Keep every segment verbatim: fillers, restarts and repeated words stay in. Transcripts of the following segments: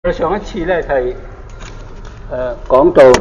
上一次咧係誒講到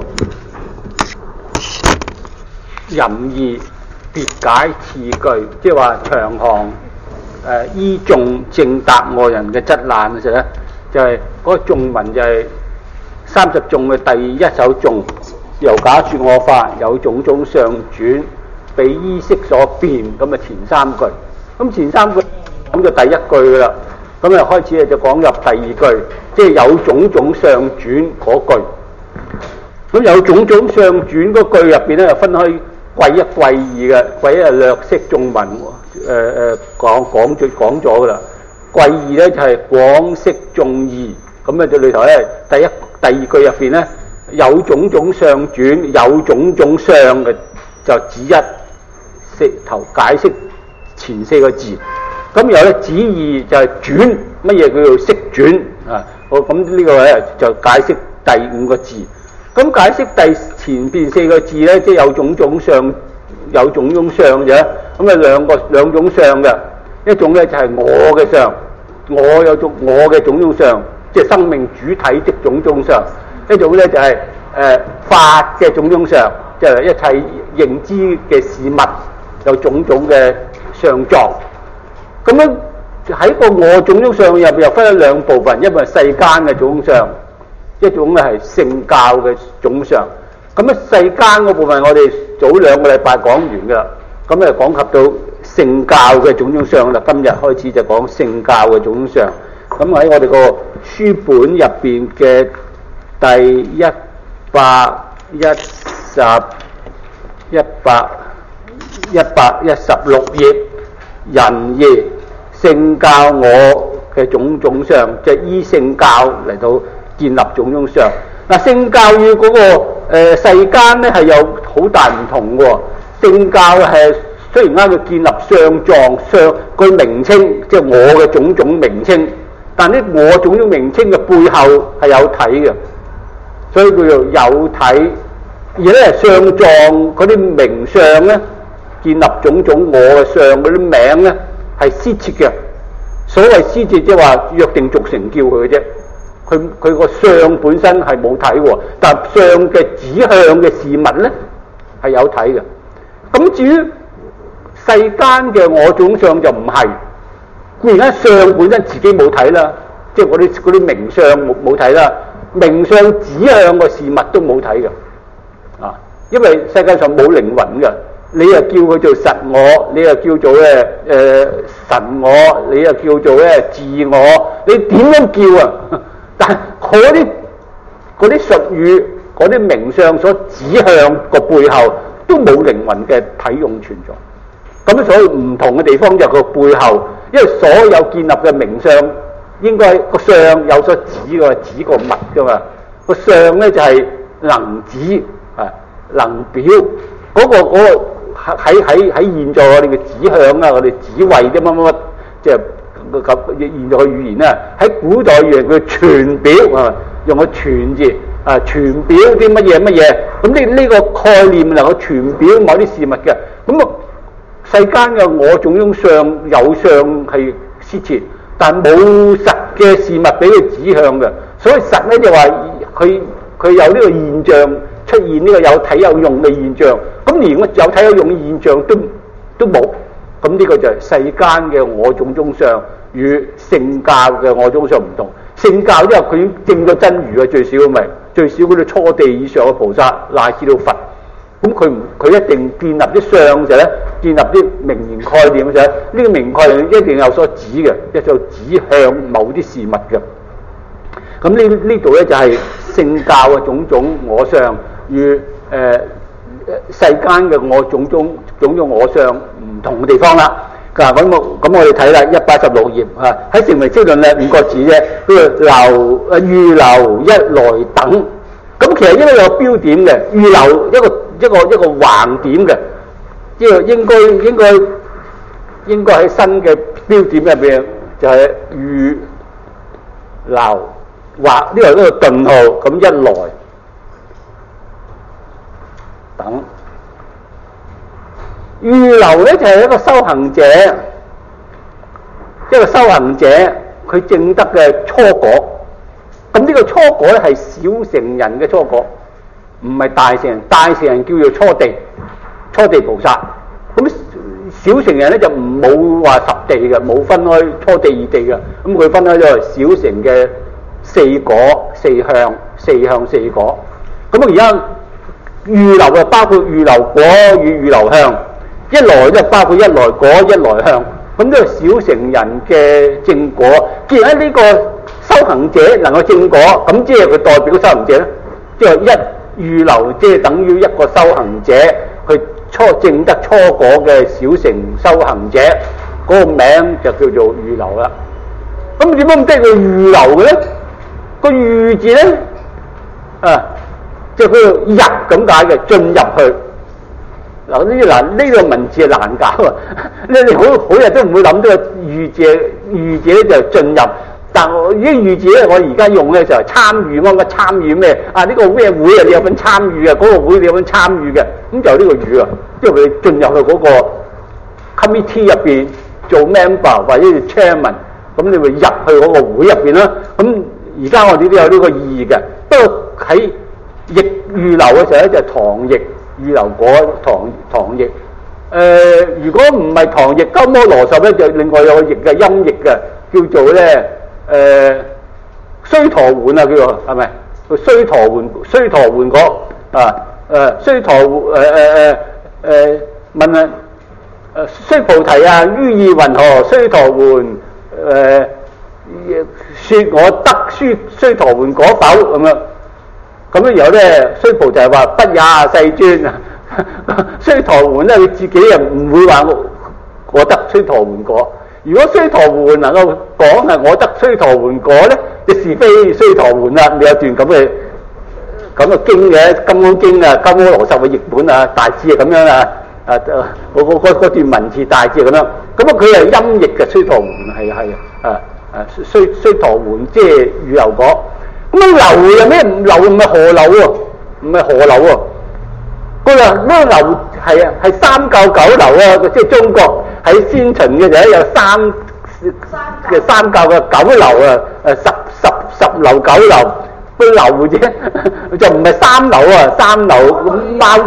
仁義別解詞句，即係話長行誒依頌正達我人嘅質難嘅時候咧，就係、是、嗰個頌文就係三十頌嘅第一首頌，由假說我法有種種相轉，比依識所變，咁啊前三句，咁前三句咁就第一句啦。咁啊開始咧就講入第二句，即係有種種相轉嗰句。咁有種種相轉嗰句入邊咧，就分開貴一貴二嘅。貴一係略識頌文，誒誒講講咗講咗噶啦。貴二咧就係廣識頌義。咁啊，就裏頭咧第一第二句入邊咧有種種相轉，有種種相嘅就指一識頭解釋前四個字。咁然後咧，指二就係轉，乜嘢叫做識轉啊？好，咁呢個咧就解釋第五個字。咁解釋第前邊四個字咧，即係有種種相，有種種相嘅。咁啊兩個兩種相嘅，一種咧就係我嘅相，我有種我嘅種種相，即係生命主體的種種相。一種咧就係誒法嘅種種相，即係一切認知嘅事物有種種嘅相狀。咁樣喺個我種種相入邊又分咗兩部分，一部係世間嘅種種相，一種咧係聖教嘅種種相。咁啊世間嗰部分我哋早兩個禮拜講完噶啦，咁啊講及到聖教嘅種種相啦。今日開始就講聖教嘅種種相。咁喺我哋個書本入邊嘅第一百一十一百一百一十六頁，仁義聖教我嘅種種相，即係依聖教嚟到建立種種相。嗱，聖教與嗰、那個、呃、世間咧係有好大唔同喎。聖教係雖然啱佢建立相狀相個名稱，即係我嘅種種名稱，但係我種種名稱嘅背後係有體嘅，所以叫做有體。而咧相狀嗰啲名相咧，建立種種我嘅相嗰啲名咧，係施設嘅。所謂施設即係話約定俗成叫佢嘅啫。佢佢個相本身係冇體喎，但係相嘅指向嘅事物咧係有體嘅。咁至於世間嘅我種相就唔係，固然間相本身自己冇體啦，即係嗰啲嗰啲名相冇冇體啦，名相指向個事物都冇體嘅。啊，因為世界上冇靈魂嘅。你又叫佢做實我，你又叫做咧誒、呃、神我，你又叫做咧自我，你點樣叫啊？但係嗰啲嗰啲術語、嗰啲名相所指向個背後都冇靈魂嘅體用存在。咁所以唔同嘅地方就係個背後，因為所有建立嘅名相應該個相有所指嘅，指個物噶嘛。個相咧就係、是、能指啊，能表嗰、那個嗰、那個。喺喺喺現在我哋嘅指向啊，我哋指為啲乜乜乜，即係咁現在嘅語言咧，喺古代語言叫傳表啊，用個傳字啊，傳表啲乜嘢乜嘢，咁呢呢個概念能夠傳表某啲事物嘅。咁啊，世間嘅我種種相有相係施設，但冇實嘅事物俾佢指向嘅。所以實咧就話佢佢有呢個現象出現，呢個有體有用嘅現象。咁連個有體有用嘅現象都都冇，咁呢個就係世間嘅我種種相與聖教嘅我種相唔同。聖教因為佢已經證咗真如嘅，最少咪最少嗰啲初地以上嘅菩薩乃至到佛，咁佢唔佢一定建立啲相就咧，建立啲名言概念嘅時候，呢個名概念一定有所指嘅，一就指向某啲事物嘅。咁呢呢度咧就係聖教嘅種種我相與誒。呃世間嘅我種種種種我相唔同嘅地方啦。嗱，咁我咁我哋睇啦，一百一十六頁啊，喺成為招論咧五個字啫，叫做留誒預留一來等。咁其實應該有個標點嘅，預留一個一個一個橫點嘅，即係應該應該應該喺新嘅標點入邊就係預留畫呢個一個頓號，咁一來等。預流咧就係、是、一個修行者，一個修行者佢證得嘅初果， 咁呢個初果咧係小乘人嘅初果，唔係大乘人。大乘人叫做初地，初地菩薩。咁小乘人咧就唔冇話十地嘅，冇分開初地二地嘅。咁佢分開咗小乘嘅四果、四向、四向四果。咁啊而家預流啊，包括預流果與預流向，一來咧包括一來果、一來向。咁呢個小乘人嘅正果，既然喺呢個修行者能夠正果，咁即係佢代表修行者咧，即係一預流，即係等於一個修行者去初證得初果嘅小乘修行者，嗰、那個名就叫做預流啦。咁點解唔得佢預流嘅咧？個預字咧，啊，即係佢入咁解嘅，進入去。嗱呢嗱呢個文字係難搞啊！你你好好日都唔會諗到個預字，預字咧就進入。但我呢個預字咧，我而家用咧就係參與，乜乜參與咩啊？呢、這個咩會啊？你有份參與啊？嗰、那個會你有份參與嘅，咁就呢個預啊，即係佢進入去嗰個 committee 入邊做 member 或者做 chairman， 咁你會入去嗰個會入邊啦。咁而家我哋都有呢個意義嘅，不過喺譯預流嘅時候咧就係唐譯。預流果唐唐譯，誒、呃、如果唔係唐譯鳩摩羅什咧，就另外有個譯嘅音譯嘅，叫做咧誒須陀洹啊，叫做係咪？須陀洹須陀洹果啊誒須陀誒誒誒誒問啊誒須菩提啊，於意云何？須陀洹誒説我得須須陀洹果否咁樣？咁樣然後咧，須菩提話不也世尊啊！須陀洹咧，佢自己又唔會話我我得須陀洹果。如果須陀洹能夠講係我得須陀洹果咧，就是非須陀洹啦。你有段咁嘅咁嘅經嘅《金剛經》啊，《鳩摩羅什》嘅譯本啊，大致係咁樣啊啊！嗰嗰段文字大致係咁樣。咁啊，佢係音譯嘅須陀洹係係啊啊須須陀洹即係預流果。咁啊流又咩？唔流唔係河流喎，唔係河流喎。佢話咩流係啊？係三教九流啊！即係中國喺先秦嘅時候有三嘅三教嘅九流啊！誒十十十流九流，個流啫，就唔係三流啊！三流貓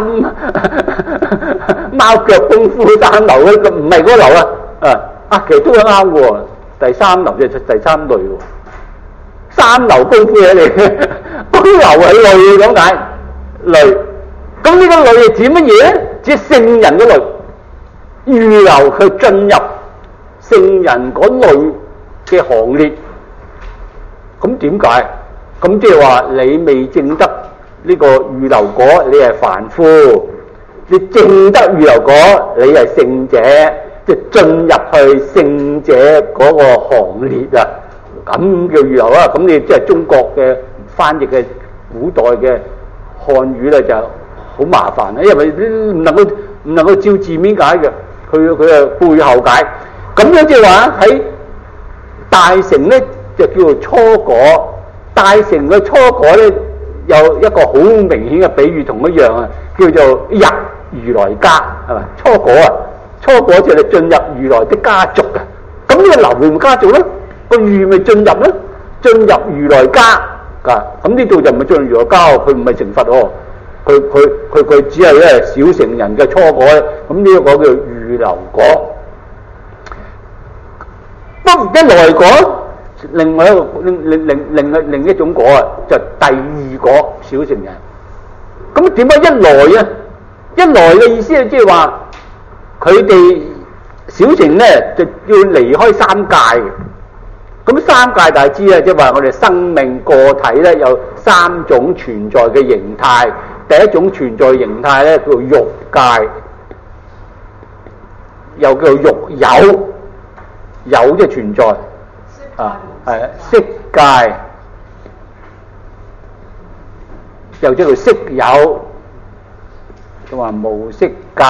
貓腳功夫三流咧，唔係嗰個流啊！啊啊，其實都係啱喎。第三流就係第三類喎。三流功夫嘢嚟嘅，嗰流係類咁解，類。咁呢個類係指乜嘢咧？指聖人嘅類，預流去進入聖人嗰類嘅行列。咁點解？咁即係話你未證得呢個預流果，你係凡夫；你證得預流果，你係聖者，即係進入去聖者嗰個行列啊！咁叫預流啊！咁你即係中國嘅翻譯嘅古代嘅漢語咧，就好麻煩啊！因為唔能夠唔能夠照字面解嘅，佢佢係背後解。咁樣即係話喺大乘咧就叫做初果，大乘嘅初果咧有一個好明顯嘅比喻，同一樣啊，叫做入如來家，係咪？初果啊，初果就係進入如來的家族啊！咁呢個流會唔家族咧？個預咪進入咧，進入如來家啊！咁呢度就唔係進入如來家，佢唔係成佛哦，佢佢佢佢只係咧小乘人嘅初果。咁呢一個叫預流果。不一來果，另外一個另另另另另另一種果啊，就第二果小乘人。咁點解一來啊？一來嘅意思係即係話佢哋小乘咧就要離開三界嘅。咁三界大知啊，即係話我哋生命個體咧有三種存在嘅形態。第一種存在形態咧叫做欲界，又叫做欲有，有即係存在啊，係色界，又叫做色有，就話無色界。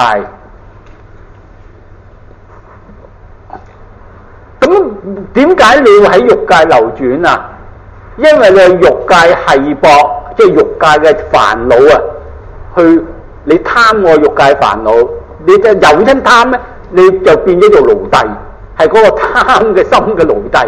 咁點解你要喺欲界流轉啊？因為你係欲界繫縛，即係欲界嘅煩惱啊，去你貪愛欲界煩惱，你嘅有因貪咧，你就變咗做奴隸，係嗰個貪嘅心嘅奴隸。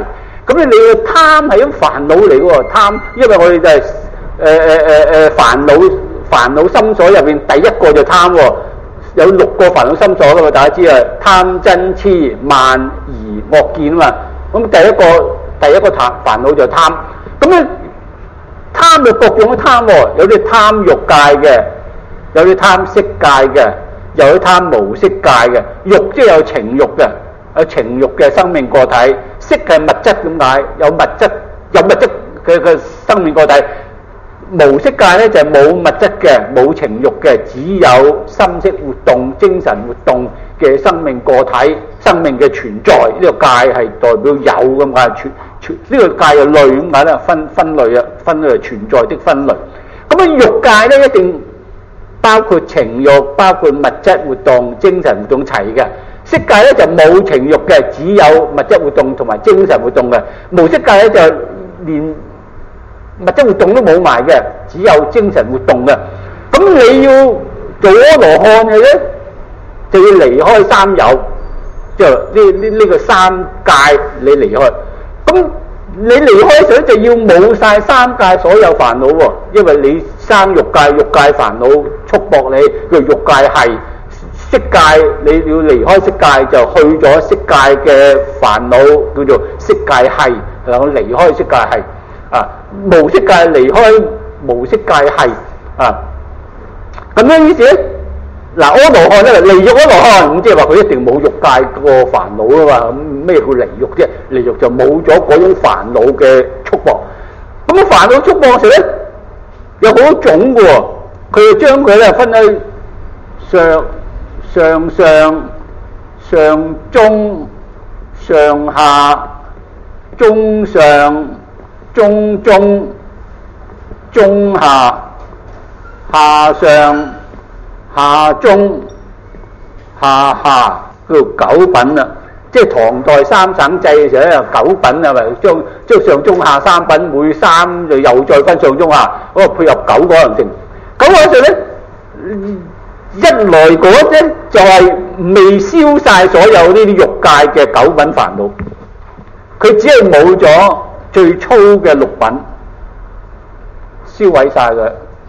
咁你嘅貪係一種煩惱嚟喎，貪，因為我哋就係誒誒誒誒煩惱煩惱心所入邊第一個就貪喎，有六個煩惱心所㗎嘛，大家知啊，貪嗔痴慢疑惡見啊嘛。咁第一個第一個貪煩惱就貪，咁咧貪就各種嘅貪喎，有啲貪欲界嘅，有啲貪色界嘅，有啲貪無色界嘅。欲即係有情欲嘅，有情欲嘅生命個體。色係物質咁解，有物質有物質嘅嘅生命個體。無色界咧就係冇物質嘅，冇情欲嘅，只有心識活動、精神活動嘅生命個體，生命嘅存在。呢、這個界係代表有咁解，存存呢個界有類咁解啦，分分類啊，分類存在的分類。咁啊，欲界咧一定包括情欲、包括物質活動、精神活動齊嘅。色界咧就冇情欲嘅，只有物質活動同埋精神活動嘅。無色界咧就連物質活動都冇埋嘅，只有精神活動嘅。咁你要做阿羅漢嘅咧，就要離開三有，即係呢呢呢個三界你離開。咁你離開咗就要冇晒三界所有煩惱喎，因為你生欲界，欲界煩惱束縛你，叫欲界係。色界你要離開色界就去咗色界嘅煩惱，叫做色界係，然後離開色界係啊，無色界離開無色界係啊，咁咩意思咧？嗱，阿羅漢咧，離欲阿羅漢，咁即係話佢一定冇欲界個煩惱啊嘛。咁咩叫離欲啫？離欲就冇咗嗰種煩惱嘅束縛。咁啊，煩惱束縛時咧有好多種嘅喎，佢就將佢咧分喺上。上上、上中、上下、中上、中中、中下、下上、下中、下下，叫九品啦。即係唐代三省制嘅時候咧，有九品啊，咪將將上中下三品，每三就又再分上中下，嗰個配合九個可能性。九個時候咧。一來嗰啫就係未消晒所有呢啲欲界嘅九品煩惱，佢只係冇咗最粗嘅六品，燒毀晒佢，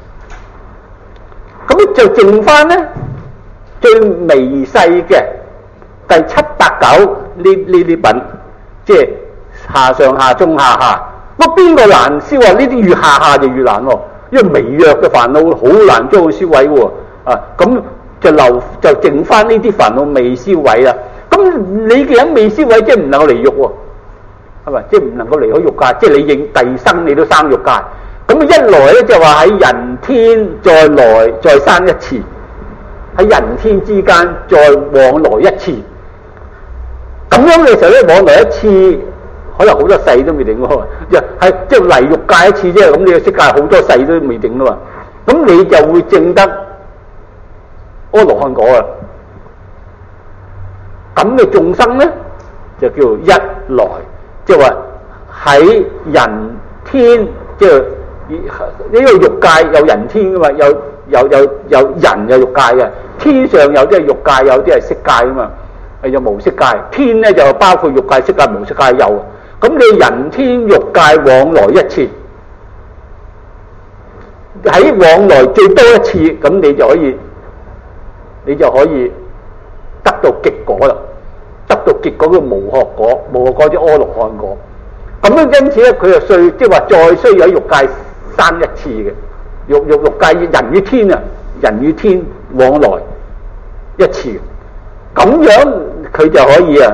咁就剩翻咧最微細嘅第七八九呢呢啲品，即係下上下中下下。咁邊個難燒啊？呢啲越下下就越難喎，因為微弱嘅煩惱好難將佢燒毀喎。啊，咁就留就剩翻呢啲煩惱未燒毀啦。咁你嘅人未燒毀，即係唔能夠離欲喎，係咪？即係唔能夠離開欲界，即係你應第生你都生欲界。咁一來咧就話喺人天再來再生一次，喺人天之間再往來一次。咁樣嘅時候咧，往來一次可能好多世都未定喎，就係即係嚟欲界一次啫。咁你嘅色界好多世都未定啦嘛。咁你就會證得阿羅漢果啊！咁嘅眾生咧就叫做一來，即係話喺人天，即係呢個欲界有人天噶嘛，有有有有人有欲界嘅，天上有啲係欲界，有啲係色界噶嘛，係有無色界。天咧就包括欲界、色界、無色界有。咁你人天欲界往來一次，喺往來最多一次，咁你就可以。你就可以得到極果啦，得到極果叫無學果，無學果即阿羅漢果。咁樣因此咧，佢就需即係話再需要喺欲界生一次嘅，欲欲欲界人與天啊，人與天往來一次，咁樣佢就可以啊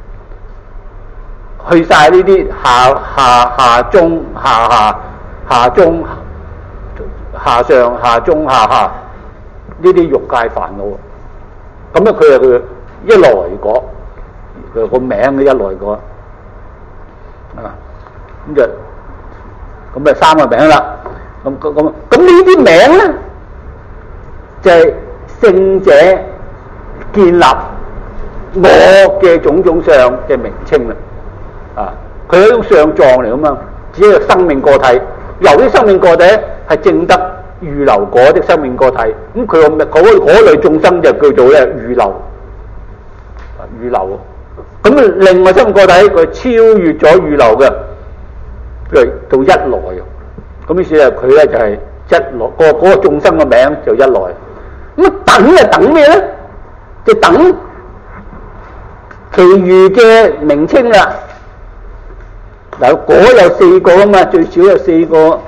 去晒呢啲下下下中下下下中下上下中下下。呢啲欲界煩惱，咁咧佢係佢一來果，佢個名嘅一來果啊，咁就咁就三個名啦。咁咁咁咁呢啲名咧，就係、是、聖者建立我嘅種種相嘅名稱啦。啊，佢係一種相狀嚟噶嘛，只係生命個體，由啲生命個體係證得預流果的生命個體，咁佢個嗰嗰類眾生就叫做咧預流，預流。咁咁另外三個個體佢超越咗預流嘅，佢到一來。咁於是啊，佢咧就係一來，個嗰個眾生嘅名就一來。咁等就等咩咧？就等其餘嘅名稱啦。嗱，果有四個啊嘛，最少有四個，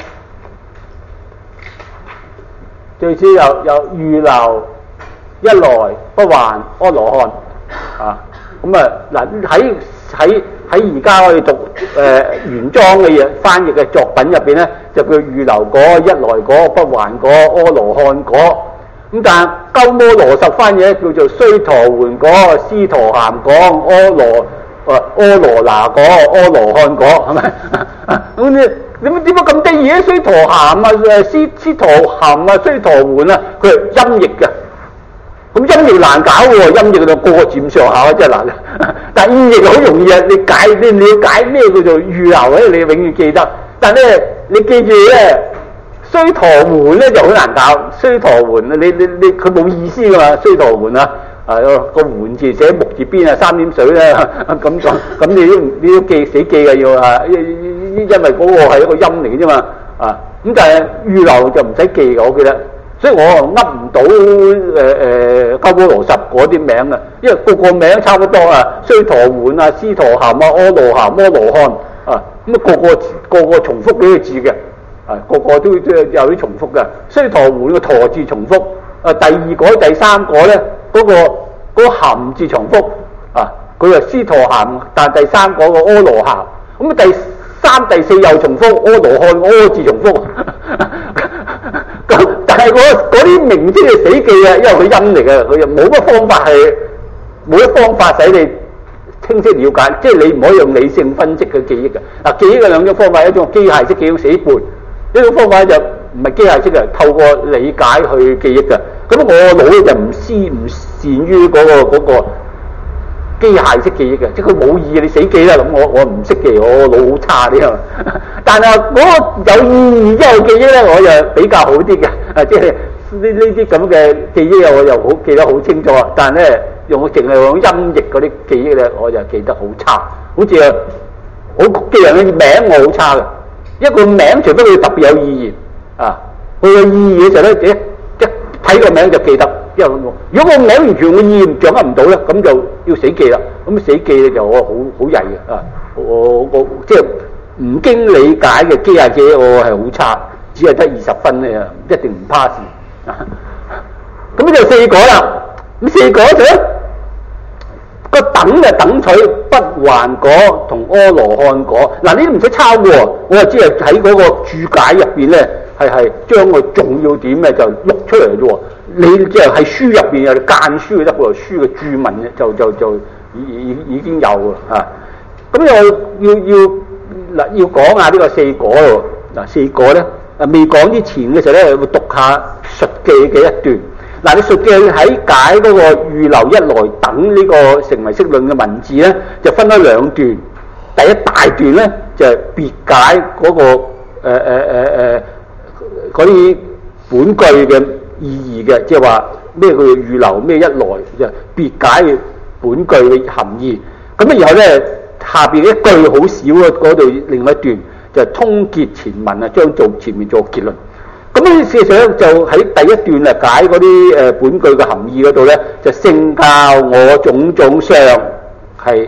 最少有有預流、一來、不還、阿羅漢啊。咁啊嗱，喺喺喺而家我哋讀誒、呃、原裝嘅嘢翻譯嘅作品入邊咧，就叫預流果、一來果、不還果、阿羅漢果。咁但係鳩摩羅什翻譯叫做須陀洹果、斯陀含果、阿羅誒阿羅那果、阿羅漢果，係咪？咁你點點解咁得意咧？須陀含啊、誒斯斯陀含啊、須陀洹啊，佢係音譯嘅。咁音譯難搞喎，音譯就個個字咁上下真係難。但係意譯好容易啊！你解你了解咩叫做預流咧？你永遠記得。但係咧，你記住咧，須陀洹咧就好難搞。須陀洹啊，你你你佢冇意思噶嘛？須陀洹啊，啊個洹字寫木字邊啊，三點水咧咁講，咁你都你都記死記嘅要啊，因為嗰個係一個音嚟嘅啫嘛。啊，咁但係預流就唔使記嘅，我記得。所以我噏唔到誒誒鳩摩羅什嗰啲名啊，因為個個名差唔多啊，須陀洹啊、斯陀含啊、阿羅含、阿羅漢啊，咁啊個個個個重複幾個字嘅，啊個個都都有啲重複嘅。須陀洹個陀字重複，啊第二個第三個咧嗰、嗰個嗰、嗰個含字重複，啊佢係斯陀含，但第三個個阿羅含，咁啊第三第四又重複，阿羅漢阿字重複。咁但係嗰啲名稱係死記啊，因為佢音嚟嘅，佢又冇乜方法係冇乜方法使你清晰了解，即係你唔可以用理性分析嘅記憶嘅。嗱，記憶嘅兩種方法，一種機械式記憶死背，一種方法就唔係機械式嘅，透過理解去記憶嘅。咁我腦咧就唔思唔善於嗰個嗰個機械式記憶嘅，即係佢冇意義，你死記啦。咁我我唔識記，我腦好差啲啊。但係嗰個有意義之後記憶咧，我就比較好啲嘅。啊，即係呢呢啲咁嘅記憶我又好記得好清楚。但係咧，用淨係用音譯嗰啲記憶咧，我就記得好差。好似啊，我記人嘅名我好差嘅，一個名除非佢特別有意義啊，佢有意義嘅時候咧，一一睇個名就記得。因為如果個名完全嘅意義掌握唔到咧，咁就要死記啦。咁死記咧就我好好曳嘅啊！我我即係唔經理解嘅機械記憶，我係好差，只係得二十分咧，一定唔 pass 啊！咁就四果啦。咁四果就咧個等就等取不還果同阿羅漢果。嗱，呢啲唔使抄喎，我就只係喺嗰個注解入邊咧，係係將個重要點咧就錄出嚟啫喎。你即係喺書入邊有間書得喎，書嘅注文就就就已已已經有啊。咁又要要嗱要講下呢個四果咯。嗱，四果咧啊未講之前嘅時候咧，會讀下述記嘅一段。嗱，你述記喺解嗰個預流一來等呢個成唯識論嘅文字咧，就分咗兩段。第一大段咧就係別解嗰個誒誒誒誒嗰啲本句嘅意義嘅，即係話咩叫做預流，咩一來就別解本句嘅含義。咁啊，然後咧下邊一句好少啊，嗰度另外一段就通結前文啊，將做前面做結論。咁呢事實上就喺第一段啊解嗰啲誒本句嘅含義嗰度咧，就聖教我種種相係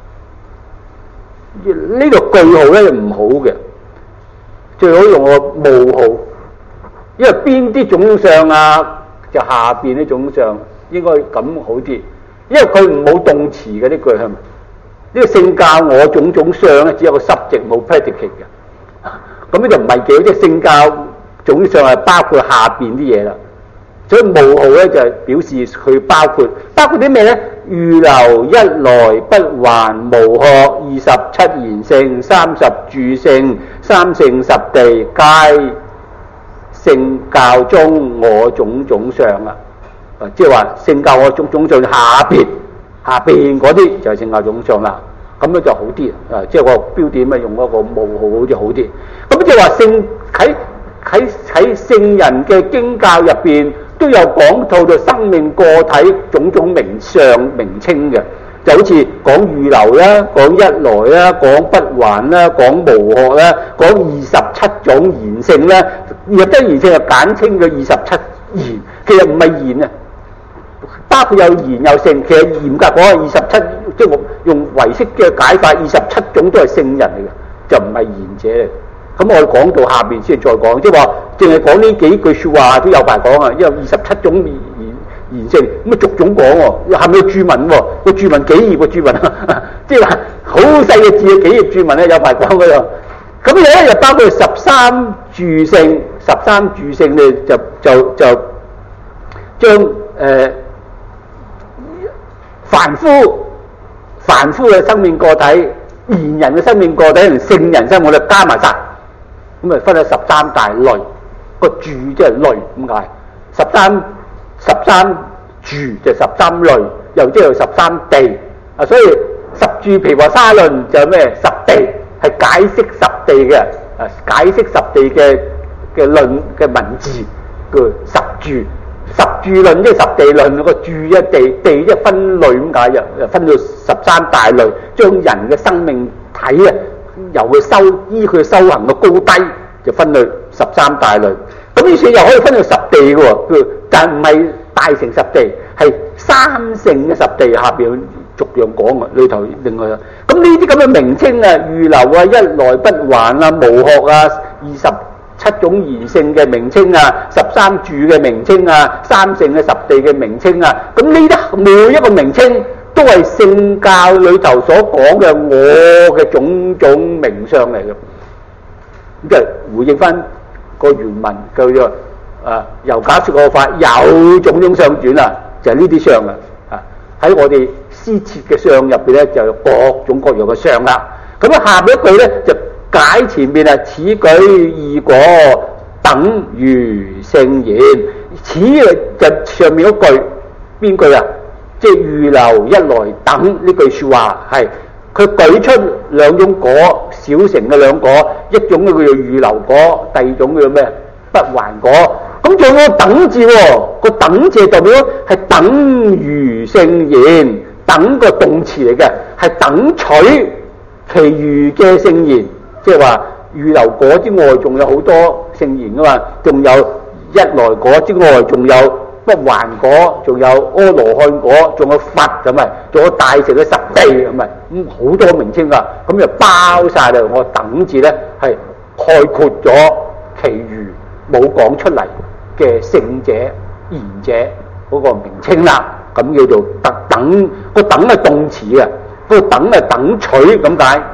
呢個句號咧唔好嘅，最好用個冒號。因為邊啲種相啊，就下邊啲種相應該咁好啲，因為佢唔冇動詞嘅呢句係咪？呢、這個聖教我種種相咧，只有個 subject 冇 predicate 嘅，咁咧就唔係幾好。即係聖教種相係包括下邊啲嘢啦，所以冒號咧就係表示佢包括包括啲咩咧？預流一來不還無學二十七賢聖三十住聖三聖十地皆聖教中我種種相啊，即係話聖教我種種相下邊下邊嗰啲就係聖教種相啦，咁樣就好啲啊！即係個標點咪用嗰個冒號好似好啲。咁即係話聖喺喺喺聖人嘅經教入邊都有講到到生命個體種種名相名稱嘅。 就好似講預流啦，講一來啦，講不還啦，講無學啦，講二十七種賢聖啦，若得賢聖就簡稱佢二十七賢，其實唔係賢啊，包括有賢有聖，其實嚴格講係二十七，即係我用唯識嘅解法，二十七種都係聖人嚟嘅，就唔係賢者嚟。咁我講到下邊先再講，即係話淨係講呢幾句説話都有排講啊，因為二十七種賢賢聖，咁啊逐種講喎，係咪有註文喎？個註文幾頁個註文啊？即係話好細嘅字幾頁註文咧，有排講嗰度。咁有一日包括十三住聖，十三住聖咧就就就將誒、呃、凡夫凡夫嘅生命個體、賢人嘅生命個體同聖人生命個體加埋晒。咁咪分咗十三大類，個住即係類咁解。十三十三住就十三類，又即係十三地啊。所以十住毗婆沙論就係咩？十地係解釋十地嘅啊，解釋十地嘅嘅論嘅文字叫十住。十住論即係十地論，個住一地地即係分類咁解，又又分到十三大類，將人嘅生命體啊。由佢修依佢修行嘅高低，就分到十三大類。咁於是又可以分到十地嘅喎，但唔係大乘十地，係三乘嘅十地下邊逐樣講啊。裏頭另外，咁呢啲咁嘅名稱啊，預流啊、一來不還啊、無學啊、二十七種賢聖嘅名稱啊、十三住嘅名稱啊、三乘嘅十地嘅名稱啊，咁呢啲每一個名稱，都係聖教裏頭所講嘅我嘅種種名相嚟嘅，咁即係回應翻個原文叫做啊由假說我法有種種相轉啊，就係呢啲相啊，啊喺我哋施設嘅相入邊咧，就有各種各樣嘅相啦。咁啊下邊一句咧就解前面啊此舉二果等如聖言，此就上面嗰句邊句啊？即係預流一來等呢句説話係佢舉出兩種果，小乘嘅兩果，一種叫做預流果，第二種叫做咩？不還果。咁仲有個等字喎，個等字代表係等如聖言，等個動詞嚟嘅，係等取其餘嘅聖言，即係話預流果之外，仲有好多聖言噶嘛，仲有一來果之外，仲有不還果，仲有阿羅漢果，仲有佛咁咪，仲有大乘嘅十地咁咪，咁好多名稱噶，咁就包晒啦。我等字咧係概括咗其餘冇講出嚟嘅聖者、賢者嗰個名稱啦，咁叫做特等。個等係動詞嘅，個等係等取咁解。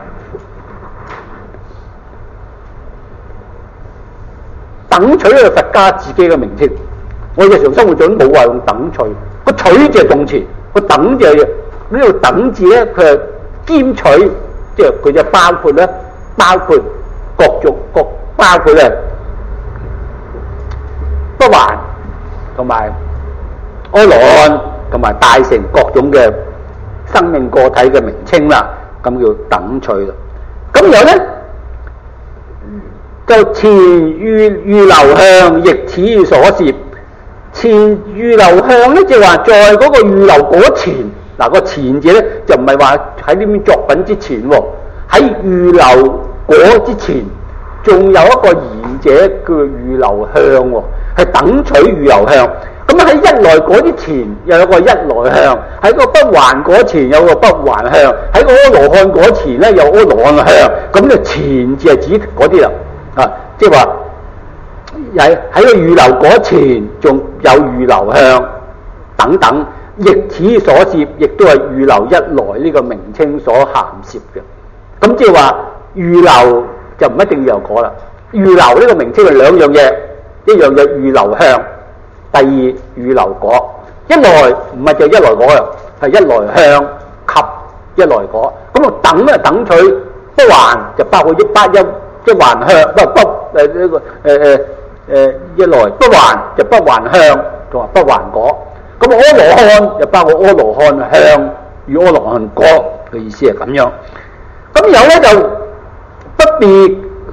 等取係佛家自己嘅名稱。我日常生活中冇話用等取，個取就係動詞，個等就係呢度等字咧，佢係兼取，即係佢就包括咧，包括各種各包括咧不還同埋阿羅漢同埋大乘各種嘅生命個體嘅名稱啦，咁叫等取啦。咁然後咧就前預預流向，亦此所攝。前預流向咧，就話在嗰個預流果前，嗱、個前字咧就唔係話喺呢篇作品之前喎，喺預流果之前，仲有一個賢者叫預流向喎，係等取預流向。咁喺一來果之前又有個一來向，喺個不還果前有個不還向，喺個阿羅漢果前咧有阿羅漢向。咁咧前字係指嗰啲啦，啊，即係話。喺喺個預流果前仲有預流向等等，亦此所攝，亦都係預流一來呢個名稱所涵攝嘅。咁即係話預流就唔一定預流果啦。預流呢個名稱係兩樣嘢，一樣嘅預流向，第二預流果。一來唔係就一來果啊，係一來向及一來果。咁啊等啊等取不還就包括一包一一還向，不不誒呢個誒誒。誒一來不還就不還向同埋不還果，咁阿羅漢就包括阿羅漢向與阿羅漢果嘅意思係咁樣。咁有咧就不別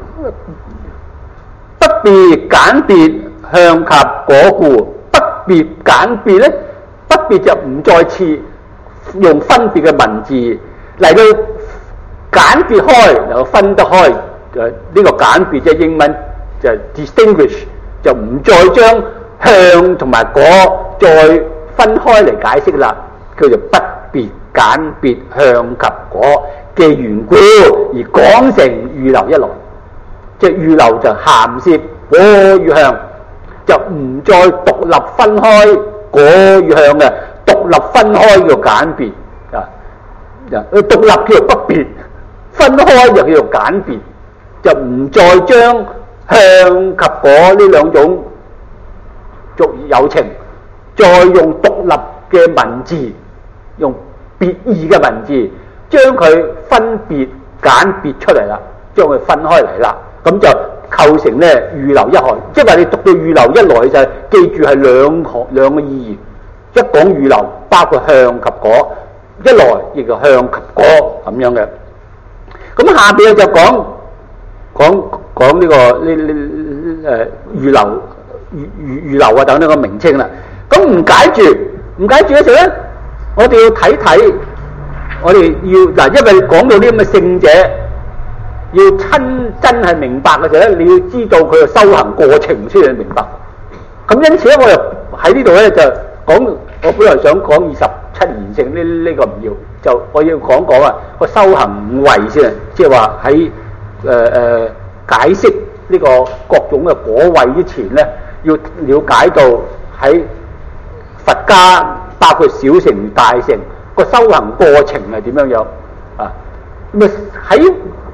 不別簡別向及果故，不別簡別咧，不別就唔再次用分別嘅文字嚟到簡別開，能夠分得開。誒、這、呢個簡別即係英文就係 distinguish， 就唔再將向同埋果再分開嚟解釋啦，叫做不別簡別向及果嘅緣故而講成預流一來，即係預流就涵攝果與向，就唔再獨立分開果與向嘅，獨立分開叫簡別啊，誒獨立叫做不別，分開就叫做簡別，就唔再將向及果呢兩種俗有情，再用獨立嘅文字，用別義嘅文字，將佢分別簡別出嚟啦，將佢分開嚟啦，咁就構成咧預流一害。即係話你讀到預流一來就係記住係兩個兩個意義，一講預流包括向及果，一來亦就向及果咁樣嘅。咁下邊就講講講呢個呢呢誒預流預預預流啊等等個名稱啦。咁唔解住唔解住嘅時候咧，我哋要睇睇，我哋要嗱，因為講到啲咁嘅聖者，要親真係明白嘅時候咧，你要知道佢嘅修行過程先至明白。咁因此咧，我又喺呢度咧就講，我本來想講二十七賢聖呢呢個唔要，就我要講講啊個修行五位先，即係話喺誒誒解釋呢個各種嘅果位之前咧，要了解到喺佛家包括小乘大乘個修行過程係點樣樣啊？咁啊喺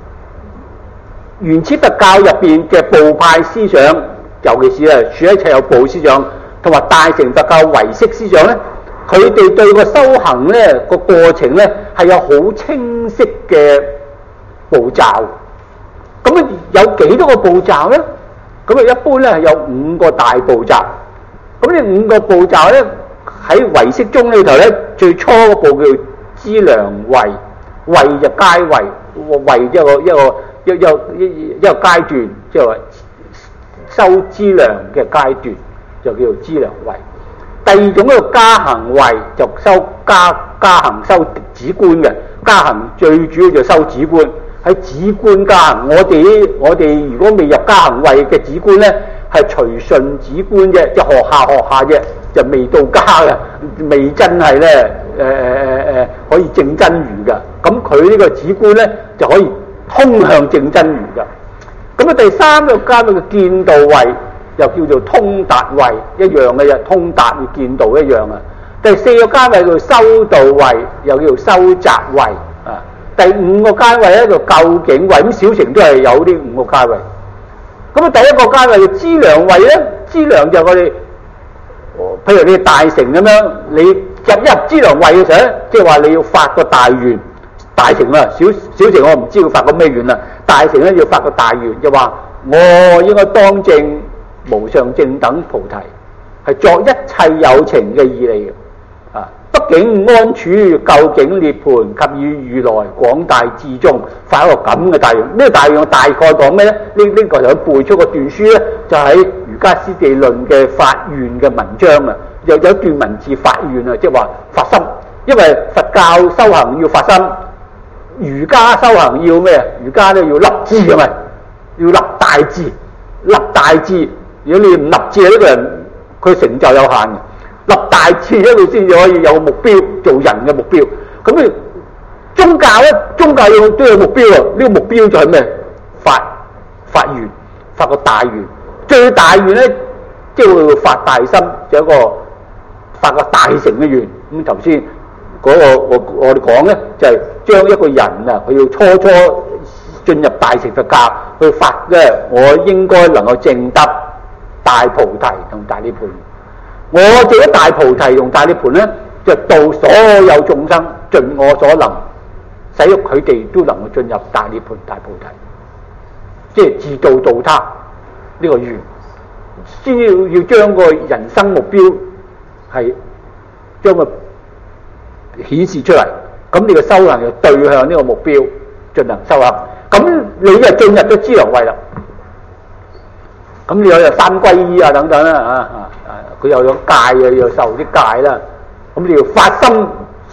原始佛教入邊嘅部派思想，尤其是啊處一切有部思想，同埋大乘佛教唯識思想咧，佢哋對個修行咧個過程咧係有好清晰嘅步驟。咁啊有幾多個步驟咧？咁啊一般咧係有五個大步驟。咁呢五個步驟咧喺唯識中呢頭咧，最初嗰步叫資糧位，位就階位，位一個一個一一一一個階段，即係話修資糧嘅階段，就叫做資糧位。第二種叫加行位，就修加加行修止觀嘅，加行最主要就修止觀，喺止觀加行。我哋我哋如果未入加行位嘅止觀咧，係隨順止觀啫，即係學下學下啫，就未到家嘅，未真係咧誒誒誒誒可以證真如嘅。咁佢呢個止觀咧就可以通向證真如嘅。咁啊第三個階段嘅見道位，又叫做通達位，一樣嘅啫，通達與見道一樣啊。第四個階位叫修道位，又叫做修習位啊。第五個階位咧叫究竟位，咁小乘都係有呢五個階位。咁啊，第一個階位叫資糧位咧，資糧就我哋，譬如你大乘咁樣，你入入資糧位嘅時候咧，即係話你要發個大願，大乘啊，小小乘我唔知佢發個咩願啦，大乘咧要發個大願，就話我應該當證無上正等菩提，係作一切有情嘅義利嘅，啊，畢竟安處究竟涅槃及與如來廣大智中發一個咁嘅大願。呢、這個大願大概講咩咧？呢、這、呢個就背出個段書咧，就喺瑜伽師地論嘅發願嘅文章啊，有有一段文字發願啊，即係話發心。因為佛教修行要發心，瑜伽修行要咩啊？瑜伽咧要立志係咪？要立大志，立大志。如果你唔立志，呢個人佢成就有限嘅。立大志一路先至可以有目標，做人嘅目標。咁你宗教咧，宗教要都有目標啊。呢、這個目標就係咩？發發願，發個大願。最大願咧，即係發大心，就一個發個大乘嘅願。咁頭先嗰個我我哋講咧，就係、是、將一個人啊，佢要初初進入大乘佛教，去發咧，我應該能夠證得大菩提同大涅槃。我做咗大菩提同大涅槃咧，就度所有眾生，盡我所能，使喐佢哋都能夠進入大涅槃、大菩提，即係自度度他呢、這個願，先要要將個人生目標係將佢顯示出嚟。咁你嘅修行就對向呢個目標進行修行，咁你就進入咗資糧位啦。咁你有又三皈依啊等等啦啊啊！佢又有戒啊，又受啲戒啦。咁你要發心，一發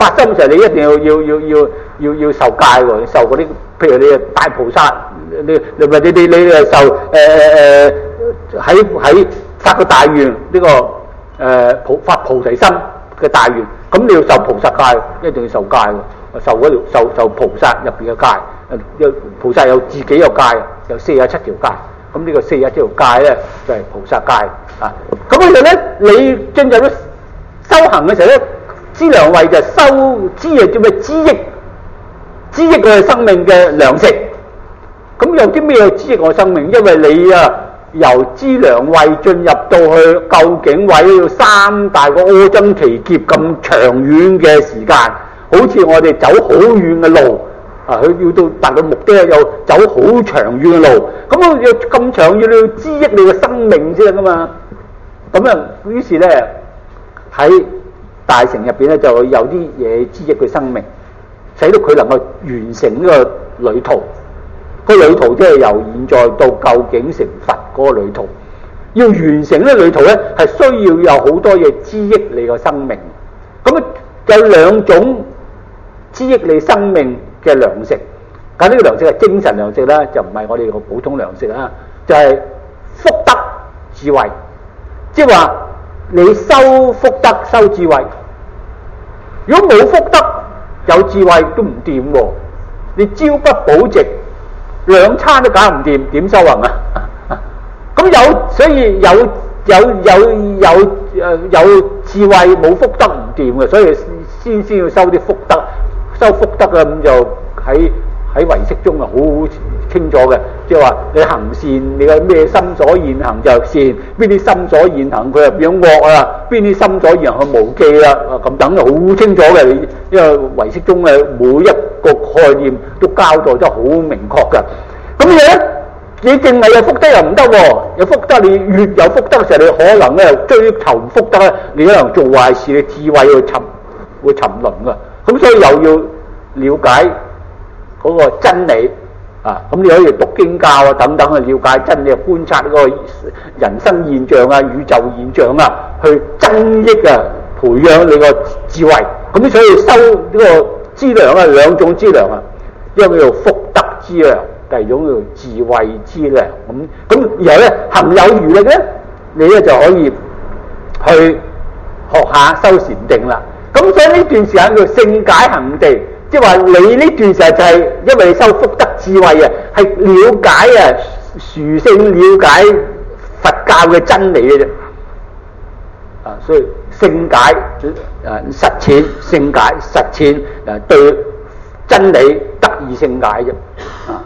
發生嘅時候，你一定要要要要要要受戒喎，受嗰啲，譬如你大菩薩，你你咪你你你誒受誒誒喺喺發個大願呢、這個誒、呃、菩發菩提心嘅大願，咁你要受菩薩戒，一定要受戒喎，受嗰條受受菩薩入邊嘅戒，誒菩薩有自己有戒，有四十七條戒，咁呢個四十七條戒咧就係、是、菩薩戒啊。咁其實咧，你進入咗修行嘅時候咧，資糧位就收資啊，叫咩資益？資益佢嘅生命嘅糧食。咁有啲咩資益我生命？因為你啊由資糧位進入到去究竟位要三大個阿僧祇劫咁長遠嘅時間，好似我哋走好遠嘅路啊，佢要到達到目的又走好長遠嘅路，咁啊要咁長遠，你要資益你嘅生命先得噶嘛。咁啊，於是咧喺大城入邊咧就有啲嘢資益佢生命，使到佢能夠完成呢個旅途。個旅途即係由現在到究竟成佛嗰個旅途，要完成呢個旅途咧，係需要有好多嘢資益你個生命。咁啊有兩種資益你生命嘅糧食，咁呢個糧食係精神糧食啦，就唔係我哋個普通糧食啦，就係、是、福德智慧。即係話你修福德修智慧，如果冇福德有智慧都唔掂喎，你朝不保夕，兩餐都搞唔掂，點修行啊？咁有所以有有有有誒有智慧冇福德唔掂嘅，所以先先要修啲福德，修福德嘅咁就喺喺唯識中啊好清楚嘅，即係話你行善，你嘅咩心所現行就善，邊啲心所現行佢又變咗惡啊，邊啲心所現行佢無記啦，咁等就好清楚嘅。因為唯識中嘅每一個概念都交代得好明確嘅。咁嘢咧，你淨係有福德又唔得喎，有福德你越有福德嘅時候，你可能咧追求福德咧，你可能做壞事，你智慧會沉會沉淪㗎。咁所以又要了解嗰個真理。啊，咁你可以讀經教啊等等去了解真理，觀察呢個人生現象啊、宇宙現象啊，去增益啊、培養你個智慧。咁所以修呢個資糧啊，兩種資糧啊，一個叫做福德資糧，第二種叫做智慧資糧。咁咁然後咧行有餘力咧，你咧就可以去學下修禪定啦。咁所以呢段時間叫聖解行地。即係話你呢段時間就係因為修福德智慧啊，係了解啊殊勝了解佛教嘅真理嘅啫。啊，所以聖解啊實踐聖解實踐啊對真理得以聖解啫。啊，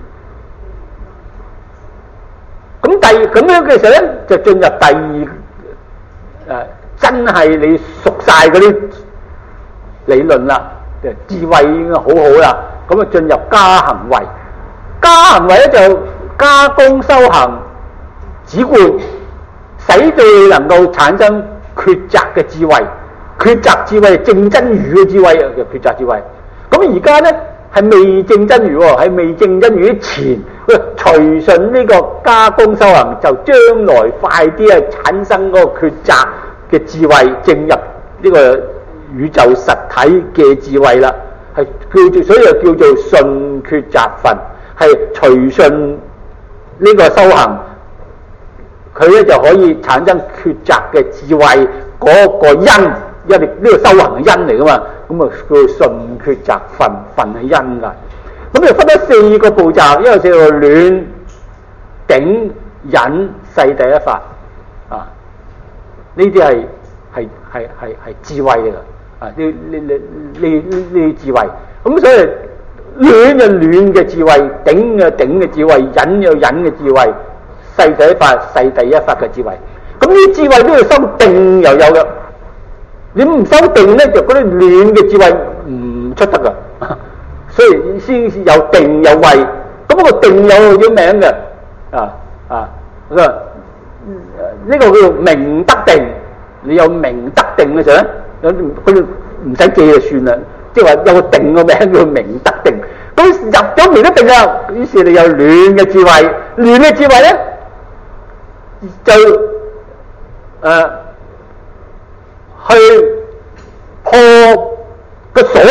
咁第咁樣嘅時候咧，就進入第二誒真係你熟晒嗰啲理論啦。智慧已經好好啦，咁啊進入加行位，加行位咧就加功修行止觀，使到你能夠產生抉擇嘅智慧，抉擇智慧證真如嘅智慧啊，叫抉擇智慧。咁而家咧係未證真如喎，喺未證真如之前，隨順呢個加功修行，就將來快啲啊產生嗰個抉擇嘅智慧，進入呢個宇宙實體嘅智慧啦，係叫做，所以就叫做順抉擇分，係隨順呢個修行，佢咧就可以產生抉擇嘅智慧嗰個因，因為呢個修行係因嚟噶嘛，咁啊叫做順抉擇分，分係因噶。咁就分咗四個步驟，一個叫做暖、頂、忍、世第一法啊，呢啲係係係係係智慧嚟噶。啊！呢呢呢呢呢呢智慧，咁所以暖就暖嘅智慧，頂就頂嘅智慧，忍就忍嘅智慧，世第一法世第一法嘅智慧。咁呢啲智慧都要修定又有嘅，你唔修定咧，就嗰啲暖嘅智慧唔出得噶。所以先有定有慧，咁個定有咗名嘅啊啊！佢話呢個叫做明德定，你有明德定嘅時候咧。有佢唔使記就算啦，即係話有個定個名叫明德定。咁入咗明德定啦，於是你有暖嘅智慧，暖嘅智慧咧就誒、呃、去破嗰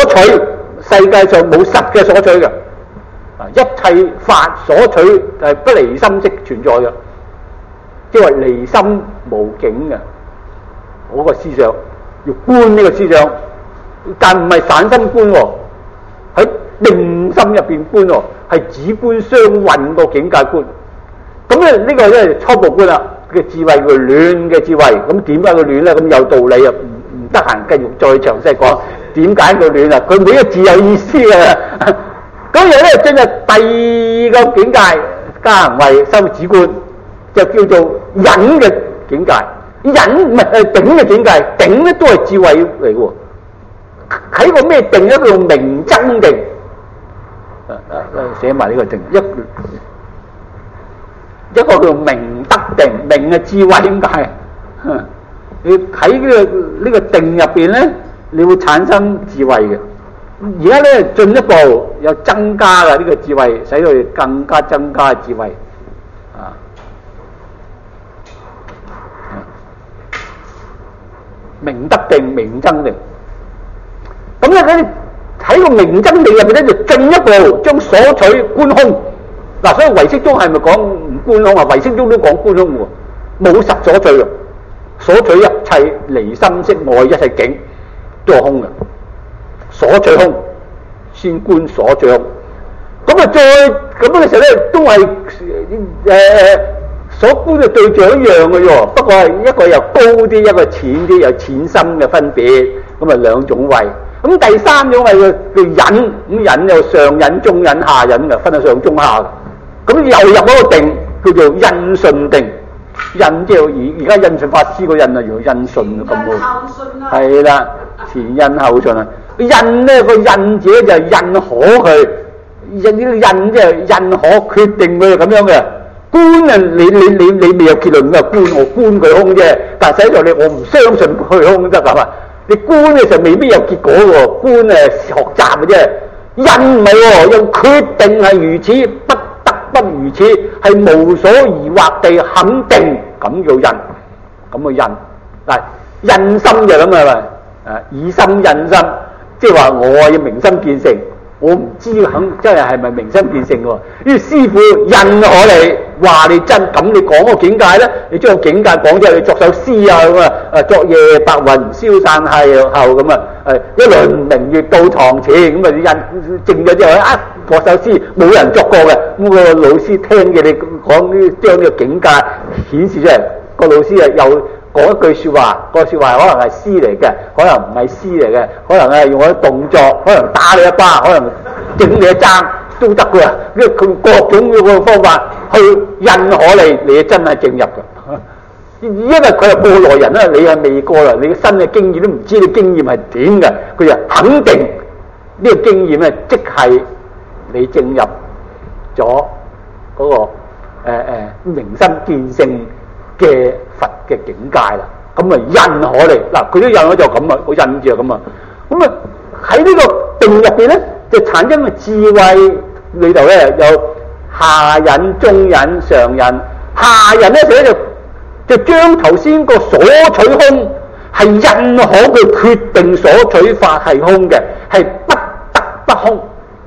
取，世界上冇實嘅所取嘅，啊，一切法所取係不離心即存在嘅，即係話離心無境嘅嗰個思想，要觀呢個思想，但唔係散心觀喎，喺定心入邊觀喎，係止觀相運個境界觀。咁咧呢個咧初步觀啦，嘅智慧佢亂嘅智慧，咁點解佢亂咧？咁有道理啊，唔唔得閒繼續再詳細講點解佢亂啊？佢每一個字有意思嘅。咁然後咧進入第二個境界，加行位修止觀，就叫做忍嘅境界。忍唔係誒定嘅境界，定咧都係智慧嚟嘅喎。喺個咩定咧？叫做明增定。誒誒誒，寫埋呢個定一。一個叫明德定，明嘅智慧點解？你喺呢個呢個定入邊咧，你會產生智慧嘅。而家咧進一步有增加嘅呢個智慧，使佢更加增加智慧。啊，明德定、明增定。咁咧喺喺個明增定入邊咧，就進一步將所取觀空。嗱，所以唯識宗係咪講唔觀空啊？唯識宗都講觀空喎，冇實所取嘅，所取一切離心識外一切境都係空嘅，所取空先觀所取空。咁啊，再咁嘅時候咧，都係誒誒所觀嘅對象一樣嘅啫，不過係一個又高啲，一個淺啲，有淺深嘅分別。咁啊兩種位。咁第三種係叫叫忍，咁忍有上忍、中忍、下忍嘅，分到上中下。咁又入嗰個定叫做印順定，印即係而而家印順法師個印啊，如印順咁喎，係啦，前印後順啊。印咧個印字就係印可佢，印呢個印即係印可決定佢係咁樣嘅。觀啊，你你你你未有結論嘅觀，我觀佢空啫，但係喺度你我唔相信佢空得㗎嘛。你觀嘅時候未必有結果喎，觀誒學習嘅啫。印唔係喎，用決定係如此，不得不如此，係無所疑惑地肯定，咁叫印，咁嘅印。嗱，印心就咁啊嘛，誒以心印心，即係話我要明心見性，我唔知肯真係係咪明心見性喎。於是師父印可你，話你真，咁你講個境界咧，你將個境界講之後，你作首詩啊咁啊，誒昨夜白雲消散後咁啊，誒一輪明月到堂前咁啊，印靜咗之後啊，嗰首詩冇人作過嘅，咁個老師聽嘅你講呢，將呢個境界顯示出嚟，個老師啊又講一句説話，個説話可能係詩嚟嘅，可能唔係詩嚟嘅，可能係用嗰啲動作，可能打你一巴，可能整你一爭都得嘅，因為佢各種嘅方法去印可你，你真係進入嘅。因為佢係過來人啦，你係未過來，你嘅新嘅經驗都唔知你經驗係點嘅，佢就肯定呢個經驗咧，即係你進入咗嗰、那個誒誒、呃、明心見性嘅佛嘅境界啦。咁啊印可你嗱，佢都印咗就咁啊，個印字就咁啊。咁啊喺呢個定入邊咧，就產生個智慧裏頭咧，有下忍、中忍、上忍。下忍咧就就將頭先個所取空係印可佢決定所取法係空嘅，係不得不空。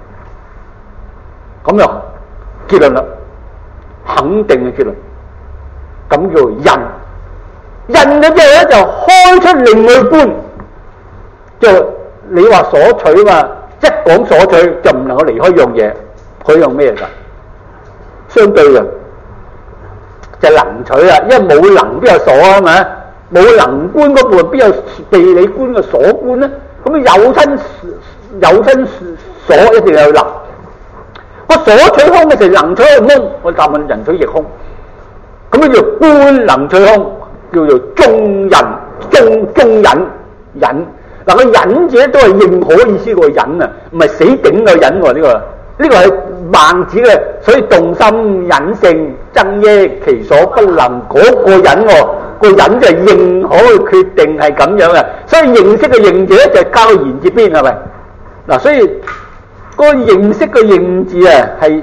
咁就結論啦，肯定嘅結論，咁叫印。印咗之後咧就開出另外觀，就你話所取嘛，一講所取就唔能夠離開樣嘢，佢用咩㗎？相對嘅就係能取啦，因為冇能邊有所啊嘛，冇能觀嗰部分邊有地理觀嘅所觀咧？咁有親有親所一定有能。個所取空嘅時候，能取係空，我答問人取亦空，咁樣叫觀能取空，叫做中忍、中中忍忍。嗱，個忍字咧都係認可意思個忍啊，唔係死頂個忍喎。呢個呢個係孟子嘅，所以動心忍性增益其所不能嗰個忍喎。個忍就係認可嘅決定係咁樣嘅，所以認識嘅認字咧就係加個言字邊係咪？嗱，所以個認識嘅認字啊係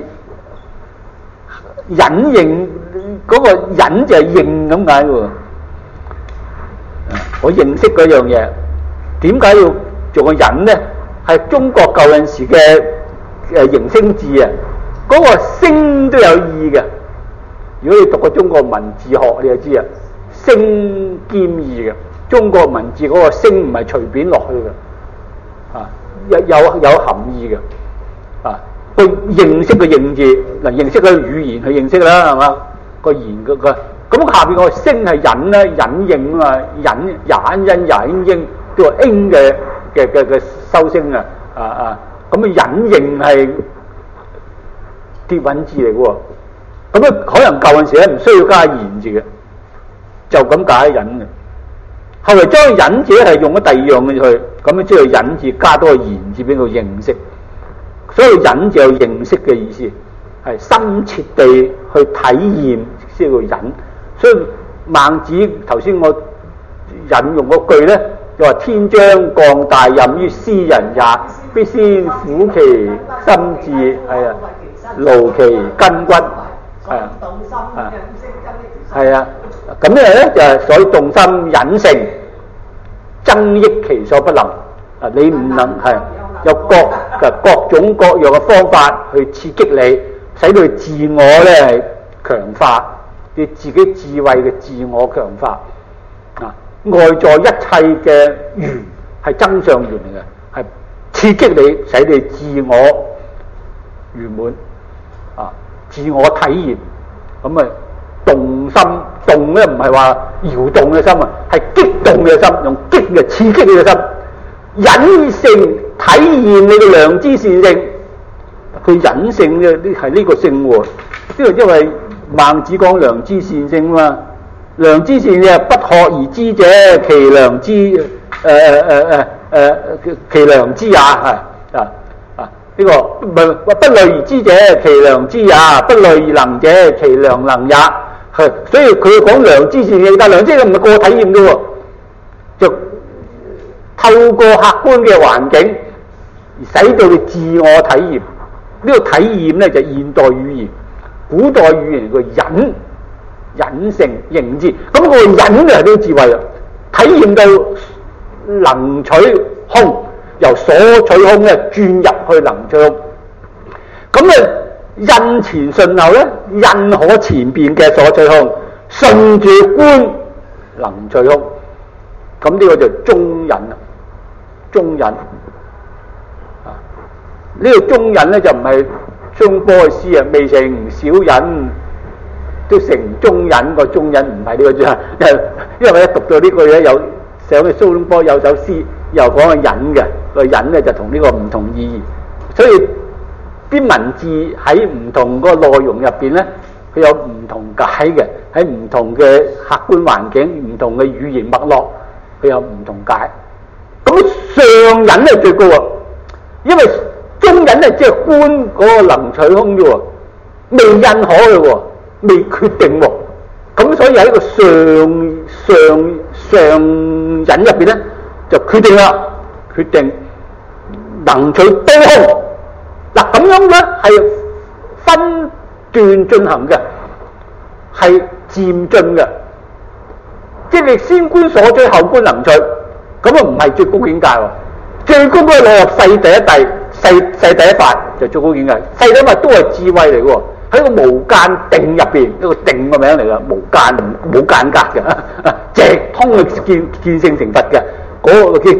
忍認嗰個忍就係認咁解喎。我認識嗰樣嘢，點解要做個忍咧？ 係中國舊陣時嘅誒形聲字啊，嗰、那個聲都有意嘅。如果你讀過中國文字學，你就知啊，聲兼意嘅。中國文字嗰個聲唔係隨便落去嘅，啊，有有有含義嘅，啊，佢認識嘅認字，嗱認識嘅語言去認識啦，係嘛？個言嗰個，咁下邊個聲係隱咧，隱應啊嘛，隱隱因隱應都係應嘅嘅嘅嘅收聲啊，啊啊，咁啊隱應係疊韻字嚟嘅喎，咁啊可能舊陣時咧唔需要加言字嘅，就咁解隱嘅。後來將隱字係用咗第二樣嘅去，咁樣即係隱字加多個言字俾佢認識，所以隱字有認識嘅意思，係深切地去體驗先叫隱。所以孟子頭先我引用嗰句咧，就話天將降大任於斯人也，必先苦其心志，係啊，勞其筋骨，係啊，啊，係啊。咁呢咧就係所以動心忍性，增益其所不能。啊，你唔能係有各嘅各種各樣嘅方法去刺激你，使到自我咧係強化，你自己智慧嘅自我強化。啊，外在一切嘅緣係增上緣嚟嘅，係刺激你，使你自我圓滿，啊，自我體驗，咁啊。動心動咧唔係話搖動嘅心啊，係激動嘅心，用激嘅刺激你嘅心。忍性體驗你嘅良知善性，佢忍性嘅呢係呢個性喎，因為因為孟子講良知善性嘛，良知善性不學而知者，其良知誒誒誒誒誒其良知也係啊啊呢個唔係不慮而知者，其良知也；不慮而能者，其良能也。係，所以佢講良知善性，但良知唔係個體驗嘅喎，就透過客觀嘅環境而使到你自我體驗。呢個體驗咧就係現代語言，古代語言個忍忍性認知，咁個忍就係呢個智慧啦。體驗到能取空，由所取空咧轉入去能取空，咁咧。印前順後咧，印可前邊嘅所取空，順住觀能取空，咁呢個就中忍啦。中忍啊，呢、這個中忍咧就唔係中波嘅詩啊，未成小忍都成中忍，個中忍唔係呢個字啊，因為一讀到呢句咧有上去蘇東坡有首詩又講個忍嘅，個忍咧就同呢個唔同意義，所以。啲文字喺唔同個內容入邊咧，佢有唔同解嘅，喺唔同嘅客觀環境、唔同嘅語言脈絡，佢有唔同解。咁上忍係最高啊，因為中忍咧即係觀嗰個能取空啫喎，未印可嘅喎，未決定喎。咁所以喺個上上上忍入邊咧，就決定啦，決定能取多空。嗱咁樣咧係分段進行嘅，係漸進嘅，即係你先觀所取，後觀能取，咁啊唔係最高境界喎。最高嗰個落入世第一諦，世世第一法就最高境界。世第一法都係智慧嚟嘅喎，喺個無間定入邊，一個定個名嚟㗎，無間冇間隔嘅，直通嘅見見性成佛嘅嗰、那個嘅